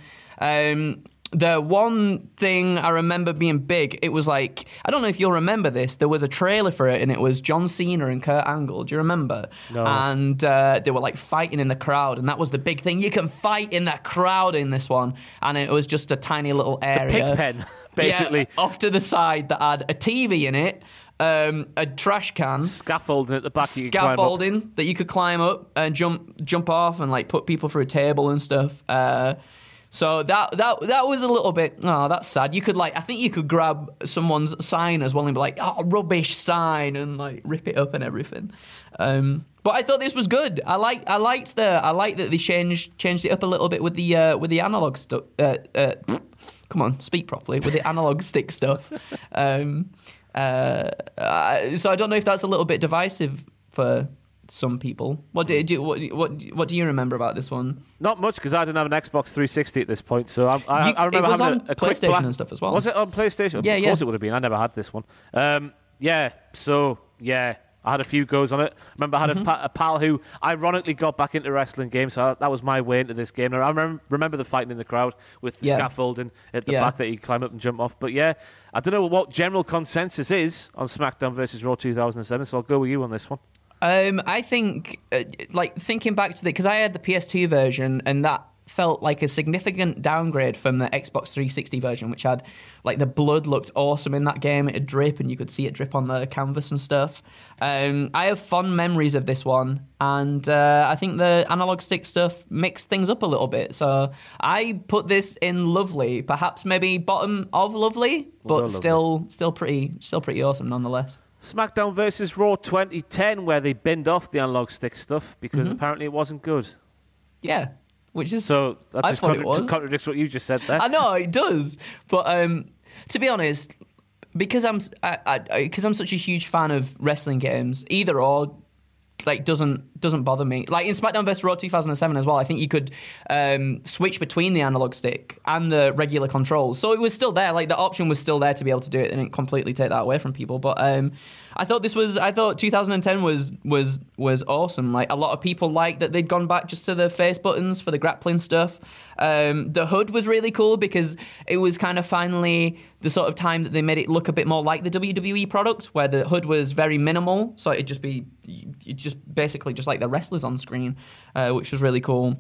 Um, the one thing I remember being big, it was like, I don't know if you'll remember this, there was a trailer for it and it was John Cena and Kurt Angle. Do you remember? No. And uh, they were like fighting in the crowd, and that was the big thing. You can fight in that crowd in this one. And it was just a tiny little area. Pig pen, basically. Yeah, off to the side that had a T V in it, um, a trash can. Scaffolding at the back. You could climb up. Scaffolding that you could climb up and jump jump off and like put people through a table and stuff. Uh, So that that that was a little bit, oh, that's sad. You could like, I think you could grab someone's sign as well and be like, oh, rubbish sign, and like rip it up and everything. Um, but I thought this was good. I like I liked the I liked that they changed changed it up a little bit with the uh, with the analog stuff. Uh, uh, come on, speak properly with the analog stick stuff. Um, uh, uh, so I don't know if that's a little bit divisive for some people. What do you do? What, what what do you remember about this one? Not much, because I didn't have an Xbox three sixty at this point, so I, I, You- I remember it was having on a, a quick PlayStation bla- and stuff as well. Was it on PlayStation? Yeah, of yeah. course it would have been. I never had this one. Um, yeah, so yeah, I had a few goes on it. I remember I had Mm-hmm. a, pa- a pal who ironically got back into wrestling games, so I, that was my way into this game. And I remember, remember the fighting in the crowd with the Yeah. scaffolding at the Yeah. back that you climb up and jump off. But yeah, I don't know what general consensus is on SmackDown versus Raw two thousand seven, so I'll go with you on this one. Um, I think, uh, like, thinking back to the... Because I had the P S two version, and that felt like a significant downgrade from the Xbox three sixty version, which had, like, the blood looked awesome in that game. It'd drip, and you could see it drip on the canvas and stuff. Um, I have fond memories of this one, and uh, I think the analog stick stuff mixed things up a little bit. So I put this in lovely, perhaps maybe bottom of lovely, but Well, lovely. still, still pretty, still pretty awesome nonetheless. SmackDown versus Raw twenty ten, where they binned off the analog stick stuff because Mm-hmm. apparently it wasn't good. Yeah, which is... So that I just thought it contra- was. contradicts what you just said there. I know it does, but um, to be honest, because I'm I, I, because I'm such a huge fan of wrestling games, either or like doesn't doesn't bother me. Like in SmackDown versus Raw two thousand seven as well, I think you could um, switch between the analog stick and the regular controls, so it was still there. Like the option was still there to be able to do it, and it completely take that away from people. But um, I thought this was I thought two thousand ten was was was awesome. Like a lot of people liked that they'd gone back just to the face buttons for the grappling stuff. Um, the hood was really cool because it was kind of finally the sort of time that they made it look a bit more like the W W E product, where the hood was very minimal, so it'd just be you just basically just like the wrestlers on screen, uh, which was really cool.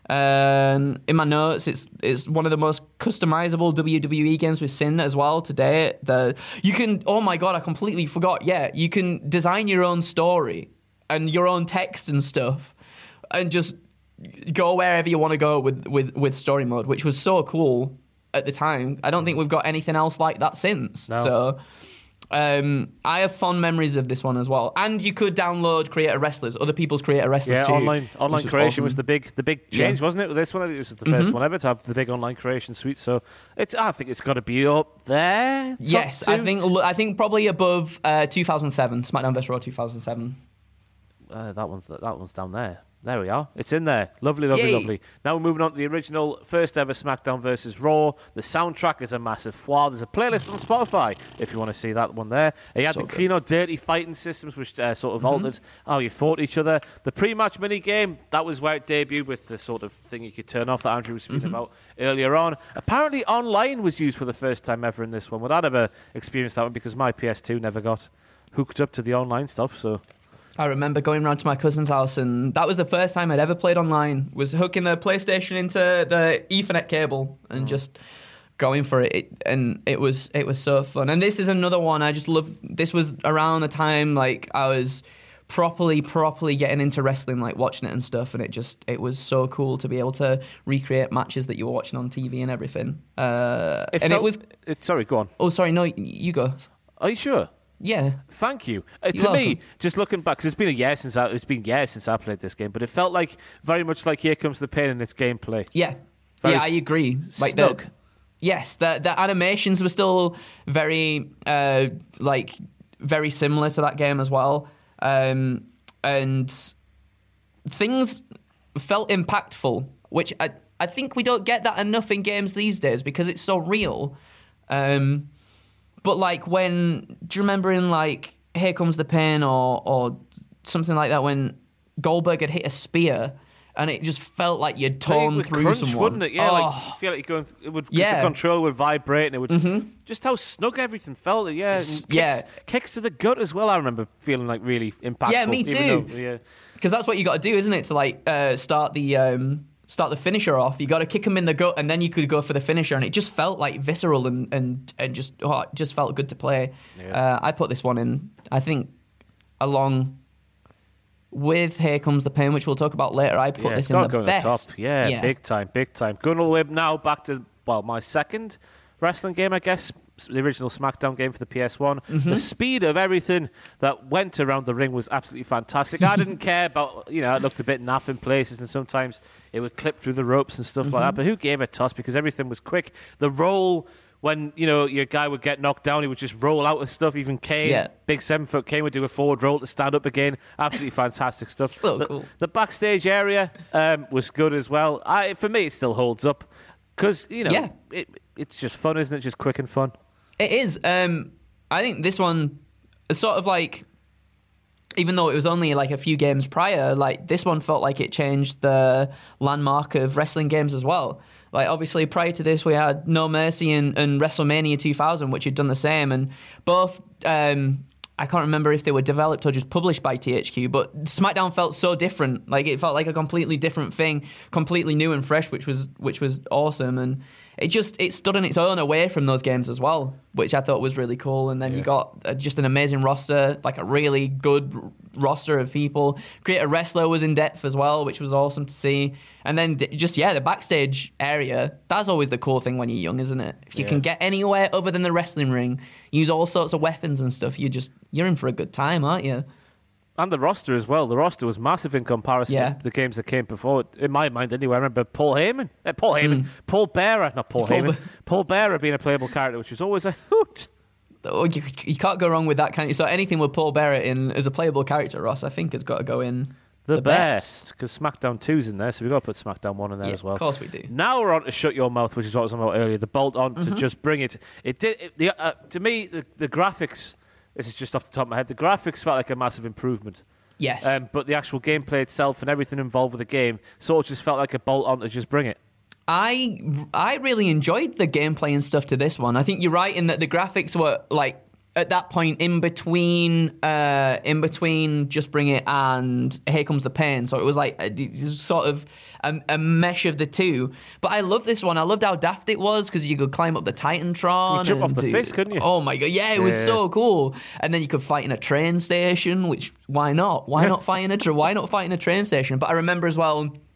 Um, in my notes, it's it's one of the most customizable W W E games we've seen as well today. The you can oh my god, I completely forgot. Yeah, you can design your own story and your own text and stuff, and just go wherever you want to go with, with, with story mode, which was so cool at the time. I don't think we've got anything else like that since. No. So Um, I have fond memories of this one as well. And you could download Creator Wrestlers, other people's Creator Wrestlers yeah, too. online online was creation awesome. was the big the big change, Yeah. wasn't it? With this one, I think it was the first Mhm. one ever to have the big online creation suite. So it's I think it's got to be up there. top Yes, I two. think I think probably above uh, two thousand seven, SmackDown versus. Raw two thousand seven. Uh, that one's that one's down there. There we are. It's in there. Lovely, lovely, Yay. lovely. Now we're moving on to the original first ever SmackDown versus. Raw. The soundtrack is a massive foire. There's a playlist on Spotify if you want to see that one there. You had So the good. clean or dirty fighting systems, which uh, sort of altered how you fought each other. The pre-match mini game, that was where it debuted with the sort of thing you could turn off that Andrew was speaking about earlier on. Apparently, online was used for the first time ever in this one. Well, I never experienced that one because my P S two never got hooked up to the online stuff. So. I remember going round to my cousin's house, and that was the first time I'd ever played online. Was hooking the PlayStation into the Ethernet cable and just going for it. it. And it was it was so fun. And this is another one I just love. This was around the time like I was properly properly getting into wrestling, like watching it and stuff. And it just it was so cool to be able to recreate matches that you were watching on T V and everything. Uh, It and felt- it was. It, sorry, go on. Oh, sorry, no, you go. Are you sure? Yeah. Thank you. Uh, You're to me, welcome. just looking back, 'cause it's been a year since I, it's been years since I played this game, but it felt like very much like Here Comes the Pain in its gameplay. Yeah, Very yeah, I s- agree. Like snug. the, yes, the the animations were still very uh, like very similar to that game as well, um, and things felt impactful, which I I think we don't get that enough in games these days because it's so real. Um, but like when do you remember in like Here Comes the Pain or or something like that when Goldberg had hit a spear and it just felt like you'd It torn would through crunch, someone. wouldn't it? Yeah, Oh. like you feel like you're going. Th- it would. 'cause Yeah. Mm-hmm. The control would vibrate, and it would. Just how snug everything felt. Yeah. and It's- kicks, yeah. Kicks to the gut as well. I remember feeling like really impactful. Yeah, me even too. though- yeah. Because that's what you got to do, isn't it? To like uh, start the um, start the finisher off. You got to kick him in the gut, and then you could go for the finisher. And it just felt like visceral and and, and just oh, it just felt good to play. Yeah. Uh, I put this one in. I think along with Here Comes the Pain, which we'll talk about later. I put Yeah, this it's in got the to go in best. the top. Yeah, yeah, big time, big time. Going all the way now back to well, my second wrestling game, I guess, the original SmackDown game for the P S one. Mm-hmm. The speed of everything that went around the ring was absolutely fantastic. I didn't care about, you know, it looked a bit naff in places, and sometimes it would clip through the ropes and stuff like that. Mm-hmm. But who gave a toss because everything was quick. The roll. When, you know, your guy would get knocked down, he would just roll out of stuff. Even Kane, Yeah. big seven-foot Kane would do a forward roll to stand up again. Absolutely fantastic stuff. So the, cool. the backstage area um, was good as well. I, for me, it still holds up because, you know, Yeah. it, it's just fun, isn't it? Just quick and fun. It is. Um, I think this one is sort of like, even though it was only like a few games prior, like this one felt like it changed the landmark of wrestling games as well. Like obviously prior to this we had No Mercy and, and WrestleMania two thousand, which had done the same, and both um, I can't remember if they were developed or just published by T H Q, but SmackDown felt so different. Like it felt like a completely different thing, completely new and fresh, which was which was awesome. And it just it stood on its own away from those games as well, which I thought was really cool. And then you got uh, just an amazing roster, like a really good r- roster of people. Creator Wrestler was in depth as well, which was awesome to see. And then th- just yeah, the backstage area. That's always the cool thing when you're young, isn't it? If you Yeah. can get anywhere other than the wrestling ring, use all sorts of weapons and stuff, you just you're in for a good time, aren't you? And the roster as well. The roster was massive in comparison Yeah. to the games that came before. In my mind, anyway, I remember Paul Heyman. Uh, Paul Heyman. Paul Bearer. Not Paul, Paul Heyman. Be- Paul Bearer being a playable character, which was always a hoot. Oh, you, you can't go wrong with that, can you? So anything with Paul Bearer in as a playable character, Ross, I think has got to go in The, best. Because SmackDown two's in there, so we've got to put SmackDown one in there Yeah, as well. of course we do. Now we're on to Shut Your Mouth, which is what I was talking about earlier. The bolt on Mm-hmm. to just bring it. It did. It, the, uh, to me, the, the graphics, this is just off the top of my head, the graphics felt like a massive improvement. Yes. Um, but the actual gameplay itself and everything involved with the game sort of just felt like a bolt on to just bring it. I I really enjoyed the gameplay and stuff to this one. I think you're right in that the graphics were like at that point in between uh, in between Just Bring It and Here Comes the Pain. So it was like a, it's sort of a, a mesh of the two. But I love this one. I loved how daft it was because you could climb up the Titantron. You jump off and the do- fist, couldn't you? Oh my god, yeah, it was Yeah. so cool. And then you could fight in a train station, which why not? Why not fight in a tra- why not fight in a train station? But I remember as well.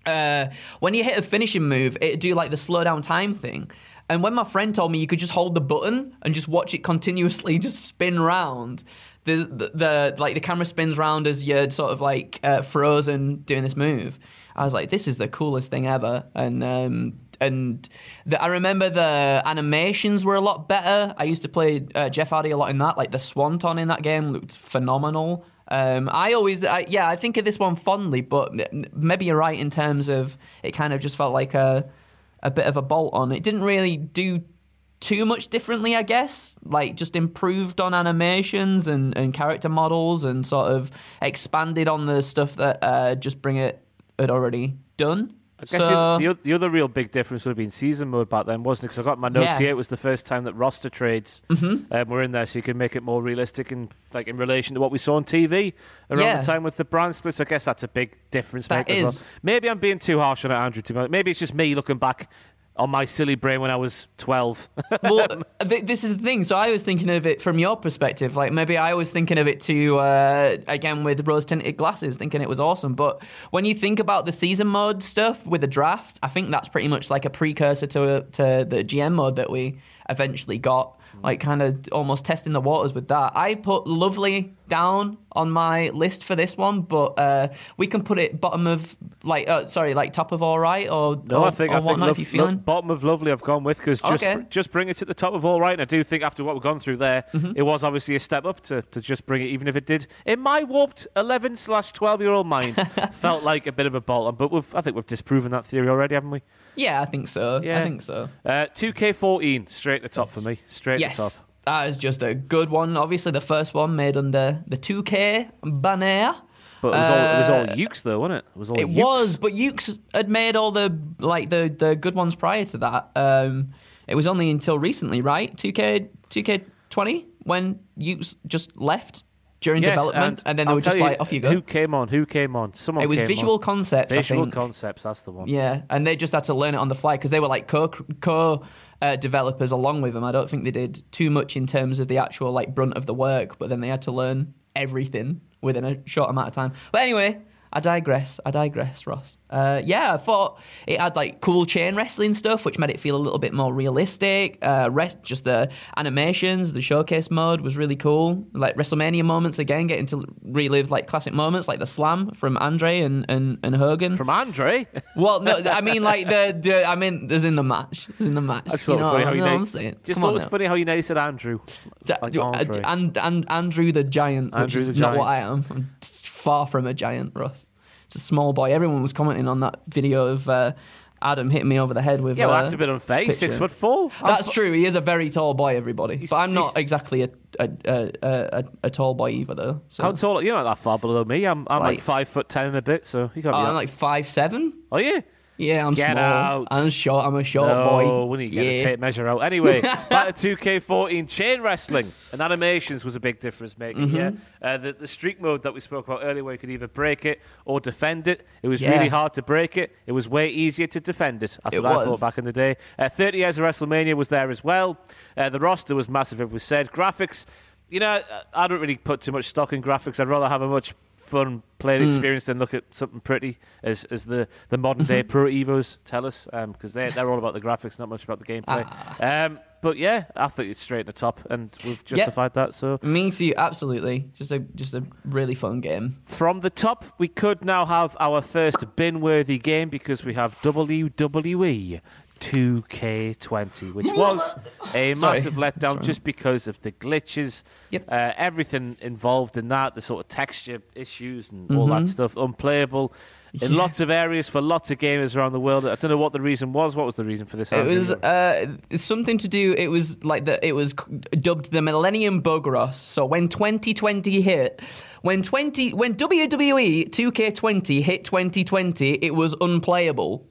uh, when you hit a finishing move, it'd do like the slow down time thing. And when my friend told me you could just hold the button and just watch it continuously just spin round, the the, the like the camera spins round as you're sort of like uh, frozen doing this move. I was like, this is the coolest thing ever. And um, and the, I remember the animations were a lot better. I used to play uh, Jeff Hardy a lot in that. Like the Swanton in that game looked phenomenal. Um, I always, I, yeah, I think of this one fondly, but maybe you're right in terms of it kind of just felt like a a bit of a bolt on. It didn't really do too much differently, I guess. Like just improved on animations and, and character models and sort of expanded on the stuff that uh, Just Bring It had already done. I guess so, the, the other real big difference would have been season mode back then, wasn't it? Because I got my notes yeah. here. It was the first time that roster trades mm-hmm. um, were in there, so you could make it more realistic and like in relation to what we saw on T V around yeah. the time with the brand splits. I guess that's a big difference. That maker is. as well. Maybe I'm being too harsh on it, Andrew. Too much. Maybe it's just me looking back on my silly brain when I was twelve. Well, th- this is the thing. So I was thinking of it from your perspective. Like maybe I was thinking of it too, uh, again, with rose-tinted glasses, thinking it was awesome. But when you think about the season mode stuff with the draft, I think that's pretty much like a precursor to, to the G M mode that we eventually got. Like kind of almost testing the waters with that. I put Lovely down on my list for this one, but uh, we can put it bottom of like uh, sorry, like top of all right or no, or, I think or I think whatnot love, if you're feeling. lo- bottom of Lovely I've gone with because just Okay. just bring it to the top of all right. And I do think after what we've gone through there, Mm-hmm. it was obviously a step up to, to just bring it, even if it did in my warped eleven slash twelve year old mind felt like a bit of a bolt on. But we've I think we've disproven that theory already, haven't we? Yeah, I think so. Yeah. I think so. Uh, two K fourteen straight to the top for me. Straight Yes. to the top. That is just a good one. Obviously, the first one made under the two K banner. But it was all it was all Uh, Ukes though, wasn't it? It was all It Ukes. was, but Ukes had made all the like the, the good ones prior to that. Um, it was only until recently, right? two K two K twenty when Ukes just left during Yes, development, and, then they I'll were just tell you like, off you go. Who came on? Who came on? Someone It was came Visual on. Concepts, I Visual think. Concepts, that's the one. Yeah, and they just had to learn it on the fly because they were like co co uh, developers along with them. I don't think they did too much in terms of the actual like brunt of the work, but then they had to learn everything within a short amount of time. But anyway, I digress. I digress, Ross. Uh, yeah, I thought it had like cool chain wrestling stuff, which made it feel a little bit more realistic. Uh, rest, just the animations, the showcase mode was really cool. Like WrestleMania moments again, getting to relive like classic moments, like the slam from Andre and and, and Hogan. From Andre? Well, no, I mean like the, the I mean, there's in the match, there's in the match. I just You thought it know, funny how you you know what named- I'm saying? Just Come thought on it was now. funny how you nearly said Andrew. Like Andre. and, and Andrew the Giant, which Andrew is the not Giant. what I am. I'm just far from a giant, Russ. Just a small boy. Everyone was commenting on that video of uh, Adam hitting me over the head with. Yeah, well, uh, that's a bit unfair. He's six picture. foot four. I'm That's f- true. He is a very tall boy, everybody. He's- but I'm not he's- exactly a a, a, a a tall boy either, though. So. How tall? You're not that far below me. I'm I'm like, Like- five foot ten and a bit. So you got Oh, me. I'm like five seven. Oh yeah. Yeah, I'm Get small. out. I'm short. I'm a short no, boy. when you get yeah. the tape measure out. Anyway, back to two K fourteen. Chain wrestling and animations was a big difference maker. Mm-hmm. Yeah, uh, the the streak mode that we spoke about earlier, where you could either break it or defend it. It was Yeah. really hard to break it. It was way easier to defend it. That's It what I was. thought back in the day. Uh, Thirty years of WrestleMania was there as well. Uh, the roster was massive, as we said. Graphics. You know, I don't really put too much stock in graphics. I'd rather have a much fun playing Mm. experience than look at something pretty, as as the, the modern day Pro Evos tell us, because they're, they're all about the graphics, not much about the gameplay. Ah. Um, but yeah, I think it's straight at the top, and we've justified that. So Me too, absolutely. Just a just a really fun game. from the top, we could now have our first bin-worthy game because we have W W E two K twenty, which was a Sorry. massive letdown Sorry. just because of the glitches, Yep. uh, everything involved in that, the sort of texture issues and all Mm-hmm. that stuff, unplayable in lots of areas for lots of gamers around the world. I don't know what the reason was. What was the reason for this? It Andrew? was uh, something to do. It was like the. It was dubbed the Millennium Bug, Ross. So when twenty twenty hit, when twenty when W W E two K twenty hit twenty twenty, it was unplayable.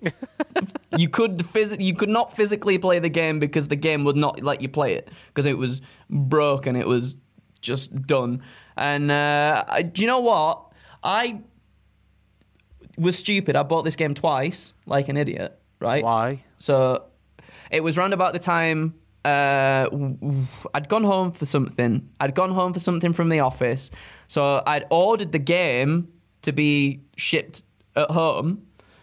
you could phys- you could not physically play the game because the game would not let you play it because it was broken. It was just done. And uh, I- do you know what? I was stupid. I bought this game twice, like an idiot. Right? Why? So it was round about the time uh, w- w- I'd gone home for something. I'd gone home for something from the office. So I'd ordered the game to be shipped at home.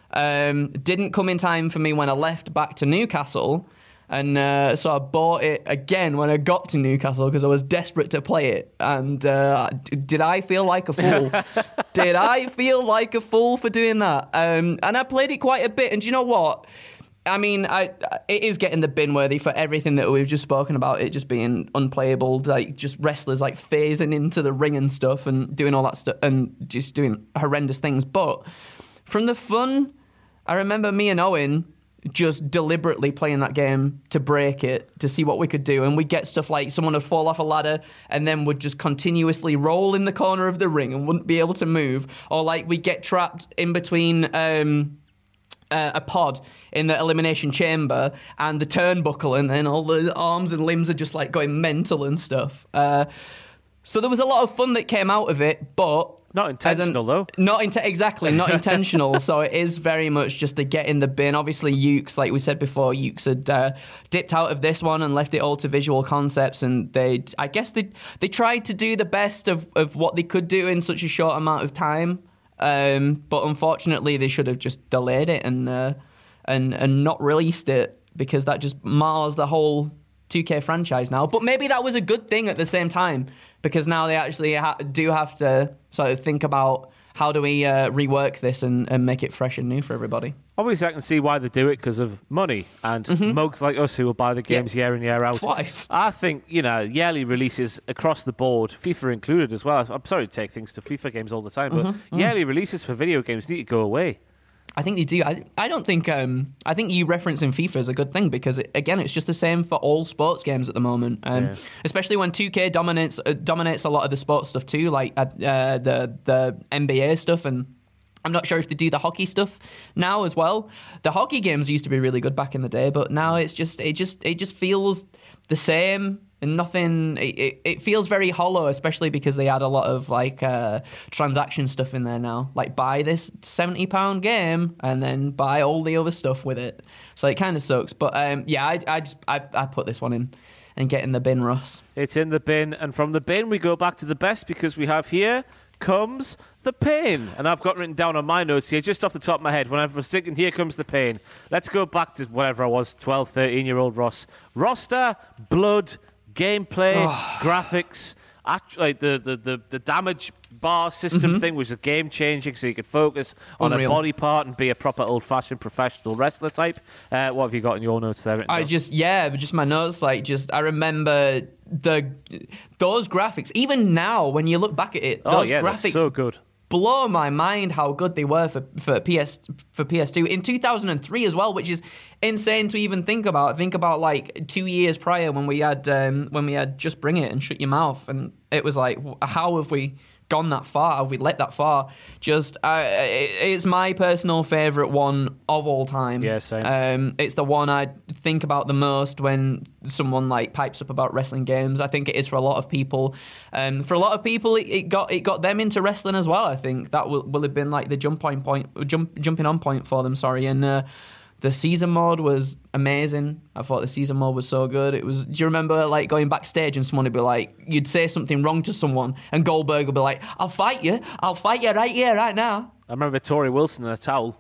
Um, didn't come in time for me when I left back to Newcastle. And uh, so I bought it again when I got to Newcastle because I was desperate to play it. And uh, d- did I feel like a fool? Did I feel like a fool for doing that? Um, and I played it quite a bit. And do you know what? I mean, I, it is getting the bin worthy for everything that we've just spoken about. It just being unplayable, like just wrestlers like phasing into the ring and stuff and doing all that stuff and just doing horrendous things. But from the fun, I remember me and Owen just deliberately playing that game to break it, to see what we could do. And we'd get stuff like someone would fall off a ladder and then would just continuously roll in the corner of the ring and wouldn't be able to move. Or like we'd get trapped in between um, uh, a pod in the elimination chamber and the turnbuckle, and then all the arms and limbs are just like going mental and stuff. Uh, so there was a lot of fun that came out of it, but not intentional, an, though. Not into exactly, not intentional. So it is very much just to get in the bin. Obviously, Ukes, like we said before, Ukes had uh, dipped out of this one and left it all to Visual Concepts, and they, I guess they they tried to do the best of, of what they could do in such a short amount of time. Um, but unfortunately, they should have just delayed it and uh, and and not released it, because that just mars the whole two K franchise now. But maybe that was a good thing at the same time, because now they actually ha- do have to sort of think about how do we uh, rework this and, and make it fresh and new for everybody. Obviously, I can see why they do it, because of money and mm-hmm. mugs like us who will buy the games yeah. year in, year out. Twice. I think, you know, yearly releases across the board, FIFA included as well. I'm sorry to take things to FIFA games all the time, but mm-hmm. yearly releases for video games need to go away. I think they do. I, I don't think... Um, I think you referencing FIFA is a good thing, because, it, again, it's just the same for all sports games at the moment. Um, yeah. Especially when two K dominates uh, dominates a lot of the sports stuff too, like uh, the, the N B A stuff, and I'm not sure if they do the hockey stuff now as well. The hockey games used to be really good back in the day, but now it's just it just it just feels the same. And nothing, it, it feels very hollow, especially because they add a lot of like uh, transaction stuff in there now. Like buy this seventy pound game and then buy all the other stuff with it. So it kind of sucks. But um, yeah, I, I just I, I put this one in and get in the bin, Ross. It's in the bin. And from the bin, we go back to the best, because we have here comes the pain. And I've got written down on my notes here, just off the top of my head, when I was thinking, here comes the pain. Let's go back to whatever I was, twelve, thirteen-year-old Ross. Roster, blood, gameplay, oh. graphics, actually, like the, the, the, the damage bar system mm-hmm. thing was a game changing, so you could focus on Unreal. a body part and be a proper old fashioned professional wrestler type. Uh, what have you got in your notes there? I just yeah, just my notes. Like just I remember the those graphics. Even now, when you look back at it, those oh yeah, graphics they're so good. Blow my mind how good they were for, for P S for P S two in two thousand three as well, which is insane to even think about. Think about like two years prior when we had um, when we had Just Bring It and Shut Your Mouth, and it was like, how have we gone that far? Have we let that far? Just uh, it, it's my personal favorite one of all time. Yeah, same. Um, it's the one I think about the most when someone like pipes up about wrestling games. I think it is for a lot of people. Um, for a lot of people, it, it got it got them into wrestling as well. I think that will, will have been like the jump point point jump jumping on point for them. Sorry, and. Uh, The season mode was amazing. I thought the season mode was so good. It was. Do you remember like going backstage and someone would be like, you'd say something wrong to someone, and Goldberg would be like, "I'll fight you. I'll fight you right here, right now." I remember Tori Wilson in a towel.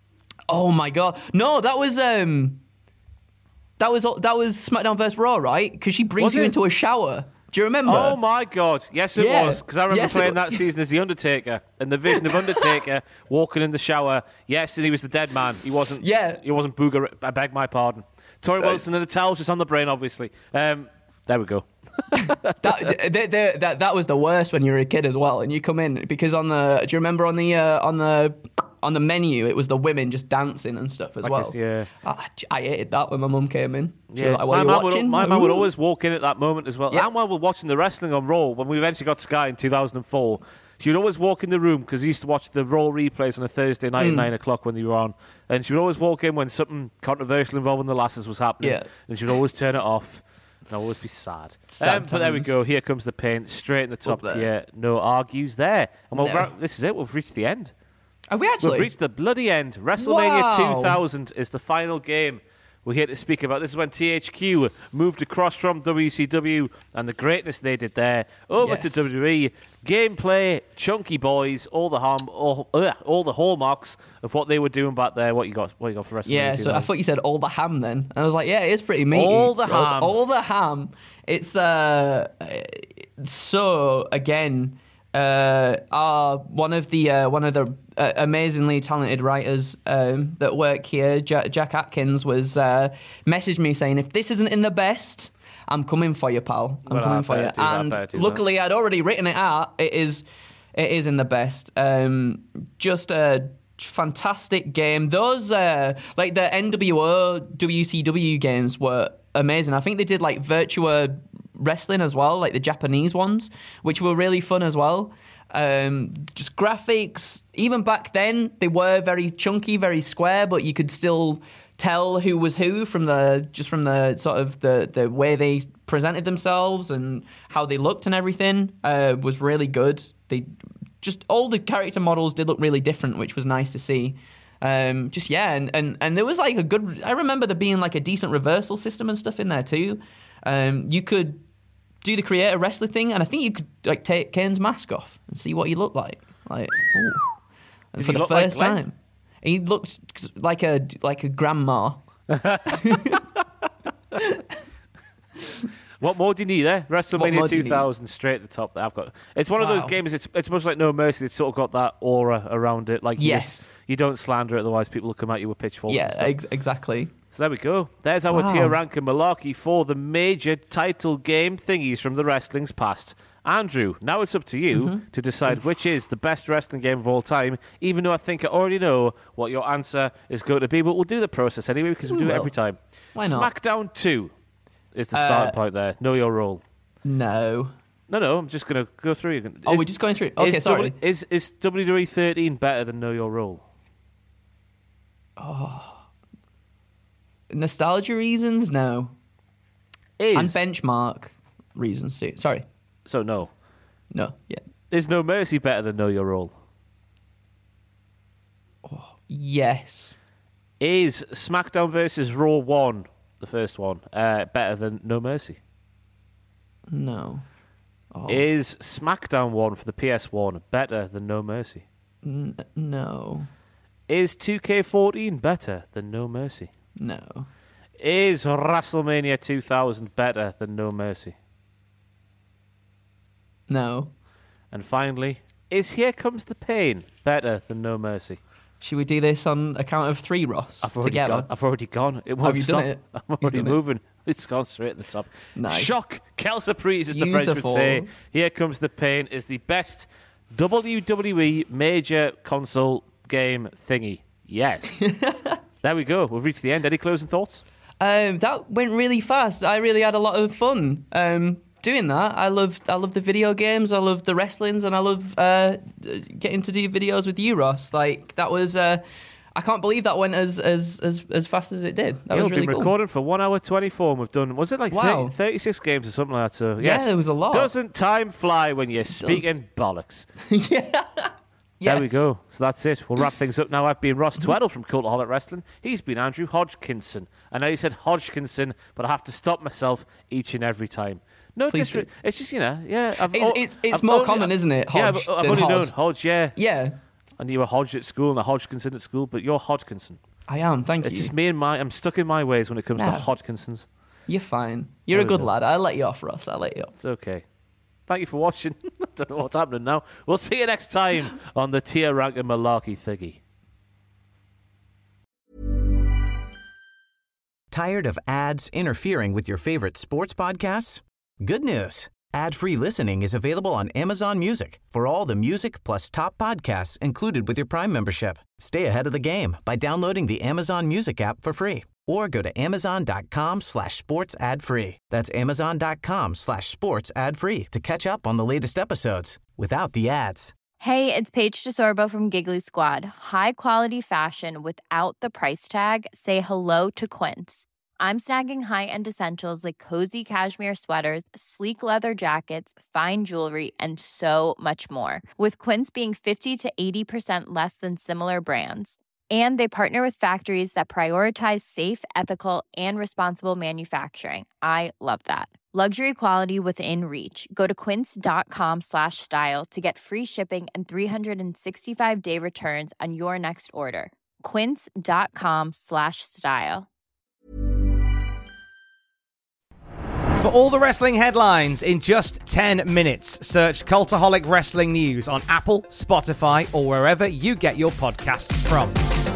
Oh my god! No, that was um, that was that was SmackDown versus Raw, right? Because she brings was you it? into a shower. Do you remember? Oh my God! Yes, it yeah. was, because I remember yes, playing that season as the Undertaker and the vision of Undertaker walking in the shower. Yes, and he was the dead man. He wasn't. Yeah. He wasn't Booger. I beg my pardon. Tori Wilson and the towels just on the brain, obviously. Um, there we go. that, they, they, that that was the worst when you were a kid as well, and you come in because on the. Do you remember on the uh, on the. On the menu, it was the women just dancing and stuff as I well. Guess, yeah, I, I hated that when my mum came in. She yeah, was like, my mum would, my mum would always walk in at that moment as well. Yeah. And while we're watching the wrestling on Raw, when we eventually got Sky in two thousand four, she would always walk in the room, because we used to watch the Raw replays on a Thursday night mm. at nine o'clock when they were on, and she would always walk in when something controversial involving the lasses was happening, yeah. and she would always turn it off. And I'd always be sad. sad um, but there we go. Here comes the pain, straight in the top tier. No argues there. And we'll no. ra- this is it. We've reached the end. Have we actually? We've reached the bloody end. WrestleMania wow. two thousand is the final game. we're here to speak about. This is when T H Q moved across from W C W and the greatness they did there over Yes. to W W E. Gameplay, chunky boys, all the harm, all, uh, all the hallmarks of what they were doing back there. What you got? What you got for WrestleMania? Yeah, so I thought you said all the ham then. And I was like, yeah, it is pretty meaty. All the It was ham. All the ham. It's, uh, so, again, uh, our, one of the uh, one of the uh, amazingly talented writers um, that work here, Jack, Jack Atkins, was uh, messaged me saying, if this isn't in the best, I'm coming for you, pal. I'm Well, I coming for you. better do that, And better do that. luckily, I'd already written it out. It is, it is in the best. Um, just a fantastic game. Those, uh, like the N W O, W C W games were amazing. I think they did like Virtua Wrestling as well, like the Japanese ones, which were really fun as well. Um, just graphics, even back then, they were very chunky, very square, but you could still tell who was who from the just from the sort of the, the way they presented themselves and how they looked and everything uh, was really good. They just all the character models did look really different, which was nice to see. Um, just yeah, and, and and there was like a good. I remember there being like a decent reversal system and stuff in there too. Um, you could do the creator wrestler thing, and I think you could like take Kane's mask off and see what he looked like. Like, ooh. And Did for he the look like first Glenn? time, he looked like a like a grandma. What more do you need, eh? more WrestleMania do you two thousand, straight at the top that I've got. It's one of those Wow. games, it's it's much like No Mercy. It's sort of got that aura around it. Like you Yes. just- you don't slander it, otherwise people will come at you with pitchforks Yeah, and stuff. ex- exactly. So there we go. There's our Wow. tier rank and malarkey for the major title game thingies from the wrestling's past. Andrew, now it's up to you Mm-hmm. to decide which is the best wrestling game of all time, even though I think I already know what your answer is going to be, but we'll do the process anyway because we We do it will. every time. Why not? SmackDown two is the starting Uh, point there. Know your role. No. No, no, I'm just going to go through. Is- Oh, we're just going through. Okay, is sorry. W- is, is W W E thirteen better than Know Your Role? Nostalgia reasons, no. Is, And benchmark reasons too. Sorry. so no. No. Yeah. Is No Mercy better than Know Your Role? Yes. Is SmackDown versus Raw one, the first one, uh, better than No Mercy? No. Oh. Is SmackDown one for the P S one better than No Mercy? N- no. Is two K fourteen better than No Mercy? No. Is WrestleMania two thousand better than No Mercy? No. And finally, is Here Comes the Pain better than No Mercy? Should we do this on a count of three, Ross? I've already together? gone. I've already gone. It won't you stop. done it? I'm He's already done it. moving. It's gone straight at the top. Nice. Shock. Quelle surprise, as the French would Beautiful. say. Here Comes the Pain is the best W W E major console game thingy. Yes. There we go. We've reached the end. Any closing thoughts? Um, that went really fast. I really had a lot of fun um, doing that. I love, I love the video games. I love the wrestlings, and I love uh, getting to do videos with you, Ross. Like that was. Uh, I can't believe that went as as as, as fast as it did. That Yeah, was we've really been cool. recording for one hour twenty-four and we've done, was it like Wow. thirty, thirty-six games or something like that? So, Yeah, yes. there was a lot. Doesn't time fly when you're speaking bollocks? yeah. There we Yes. go. So that's it. We'll wrap things up now. I've been Ross Tweddle from Cultaholic Wrestling. He's been Andrew Hodgkinson. I know you said Hodgkinson, but I have to stop myself each and every time. No, Please disre- do. it's just, you know, yeah. I've, It's- o- it's- it's I've more only- common, isn't it, Yeah, Hodge but I've than only Hod? known Hodge, yeah. Yeah, And you were Hodge at school and a Hodgkinson at school, but you're Hodgkinson. I am. Thank It's you. just me and my, I'm stuck in my ways when it comes to No. Hodgkinsons. You're fine. You're There a we good go. lad. I'll let you off, Ross. I'll let you off. It's okay. Thank you for watching. I don't know what's happening now. We'll see you next time on the Tier Rank and Malarkey Thingy. Tired of ads interfering with your favorite sports podcasts? Good news. Ad-free listening is available on Amazon Music for all the music plus top podcasts included with your Prime membership. Stay ahead of the game by downloading the Amazon Music app for free or go to amazon.com slash sports ad free. That's amazon.com slash sports ad free to catch up on the latest episodes without the ads. Hey, it's Paige DeSorbo from Giggly Squad. High quality fashion without the price tag. Say hello to Quince. I'm snagging high-end essentials like cozy cashmere sweaters, sleek leather jackets, fine jewelry, and so much more. With Quince being fifty to eighty percent less than similar brands. And they partner with factories that prioritize safe, ethical, and responsible manufacturing. I love that. Luxury quality within reach. Go to quince.com slash style to get free shipping and three sixty-five day returns on your next order. Quince.com slash style. For all the wrestling headlines in just ten minutes, search Cultaholic Wrestling News on Apple, Spotify, or wherever you get your podcasts from.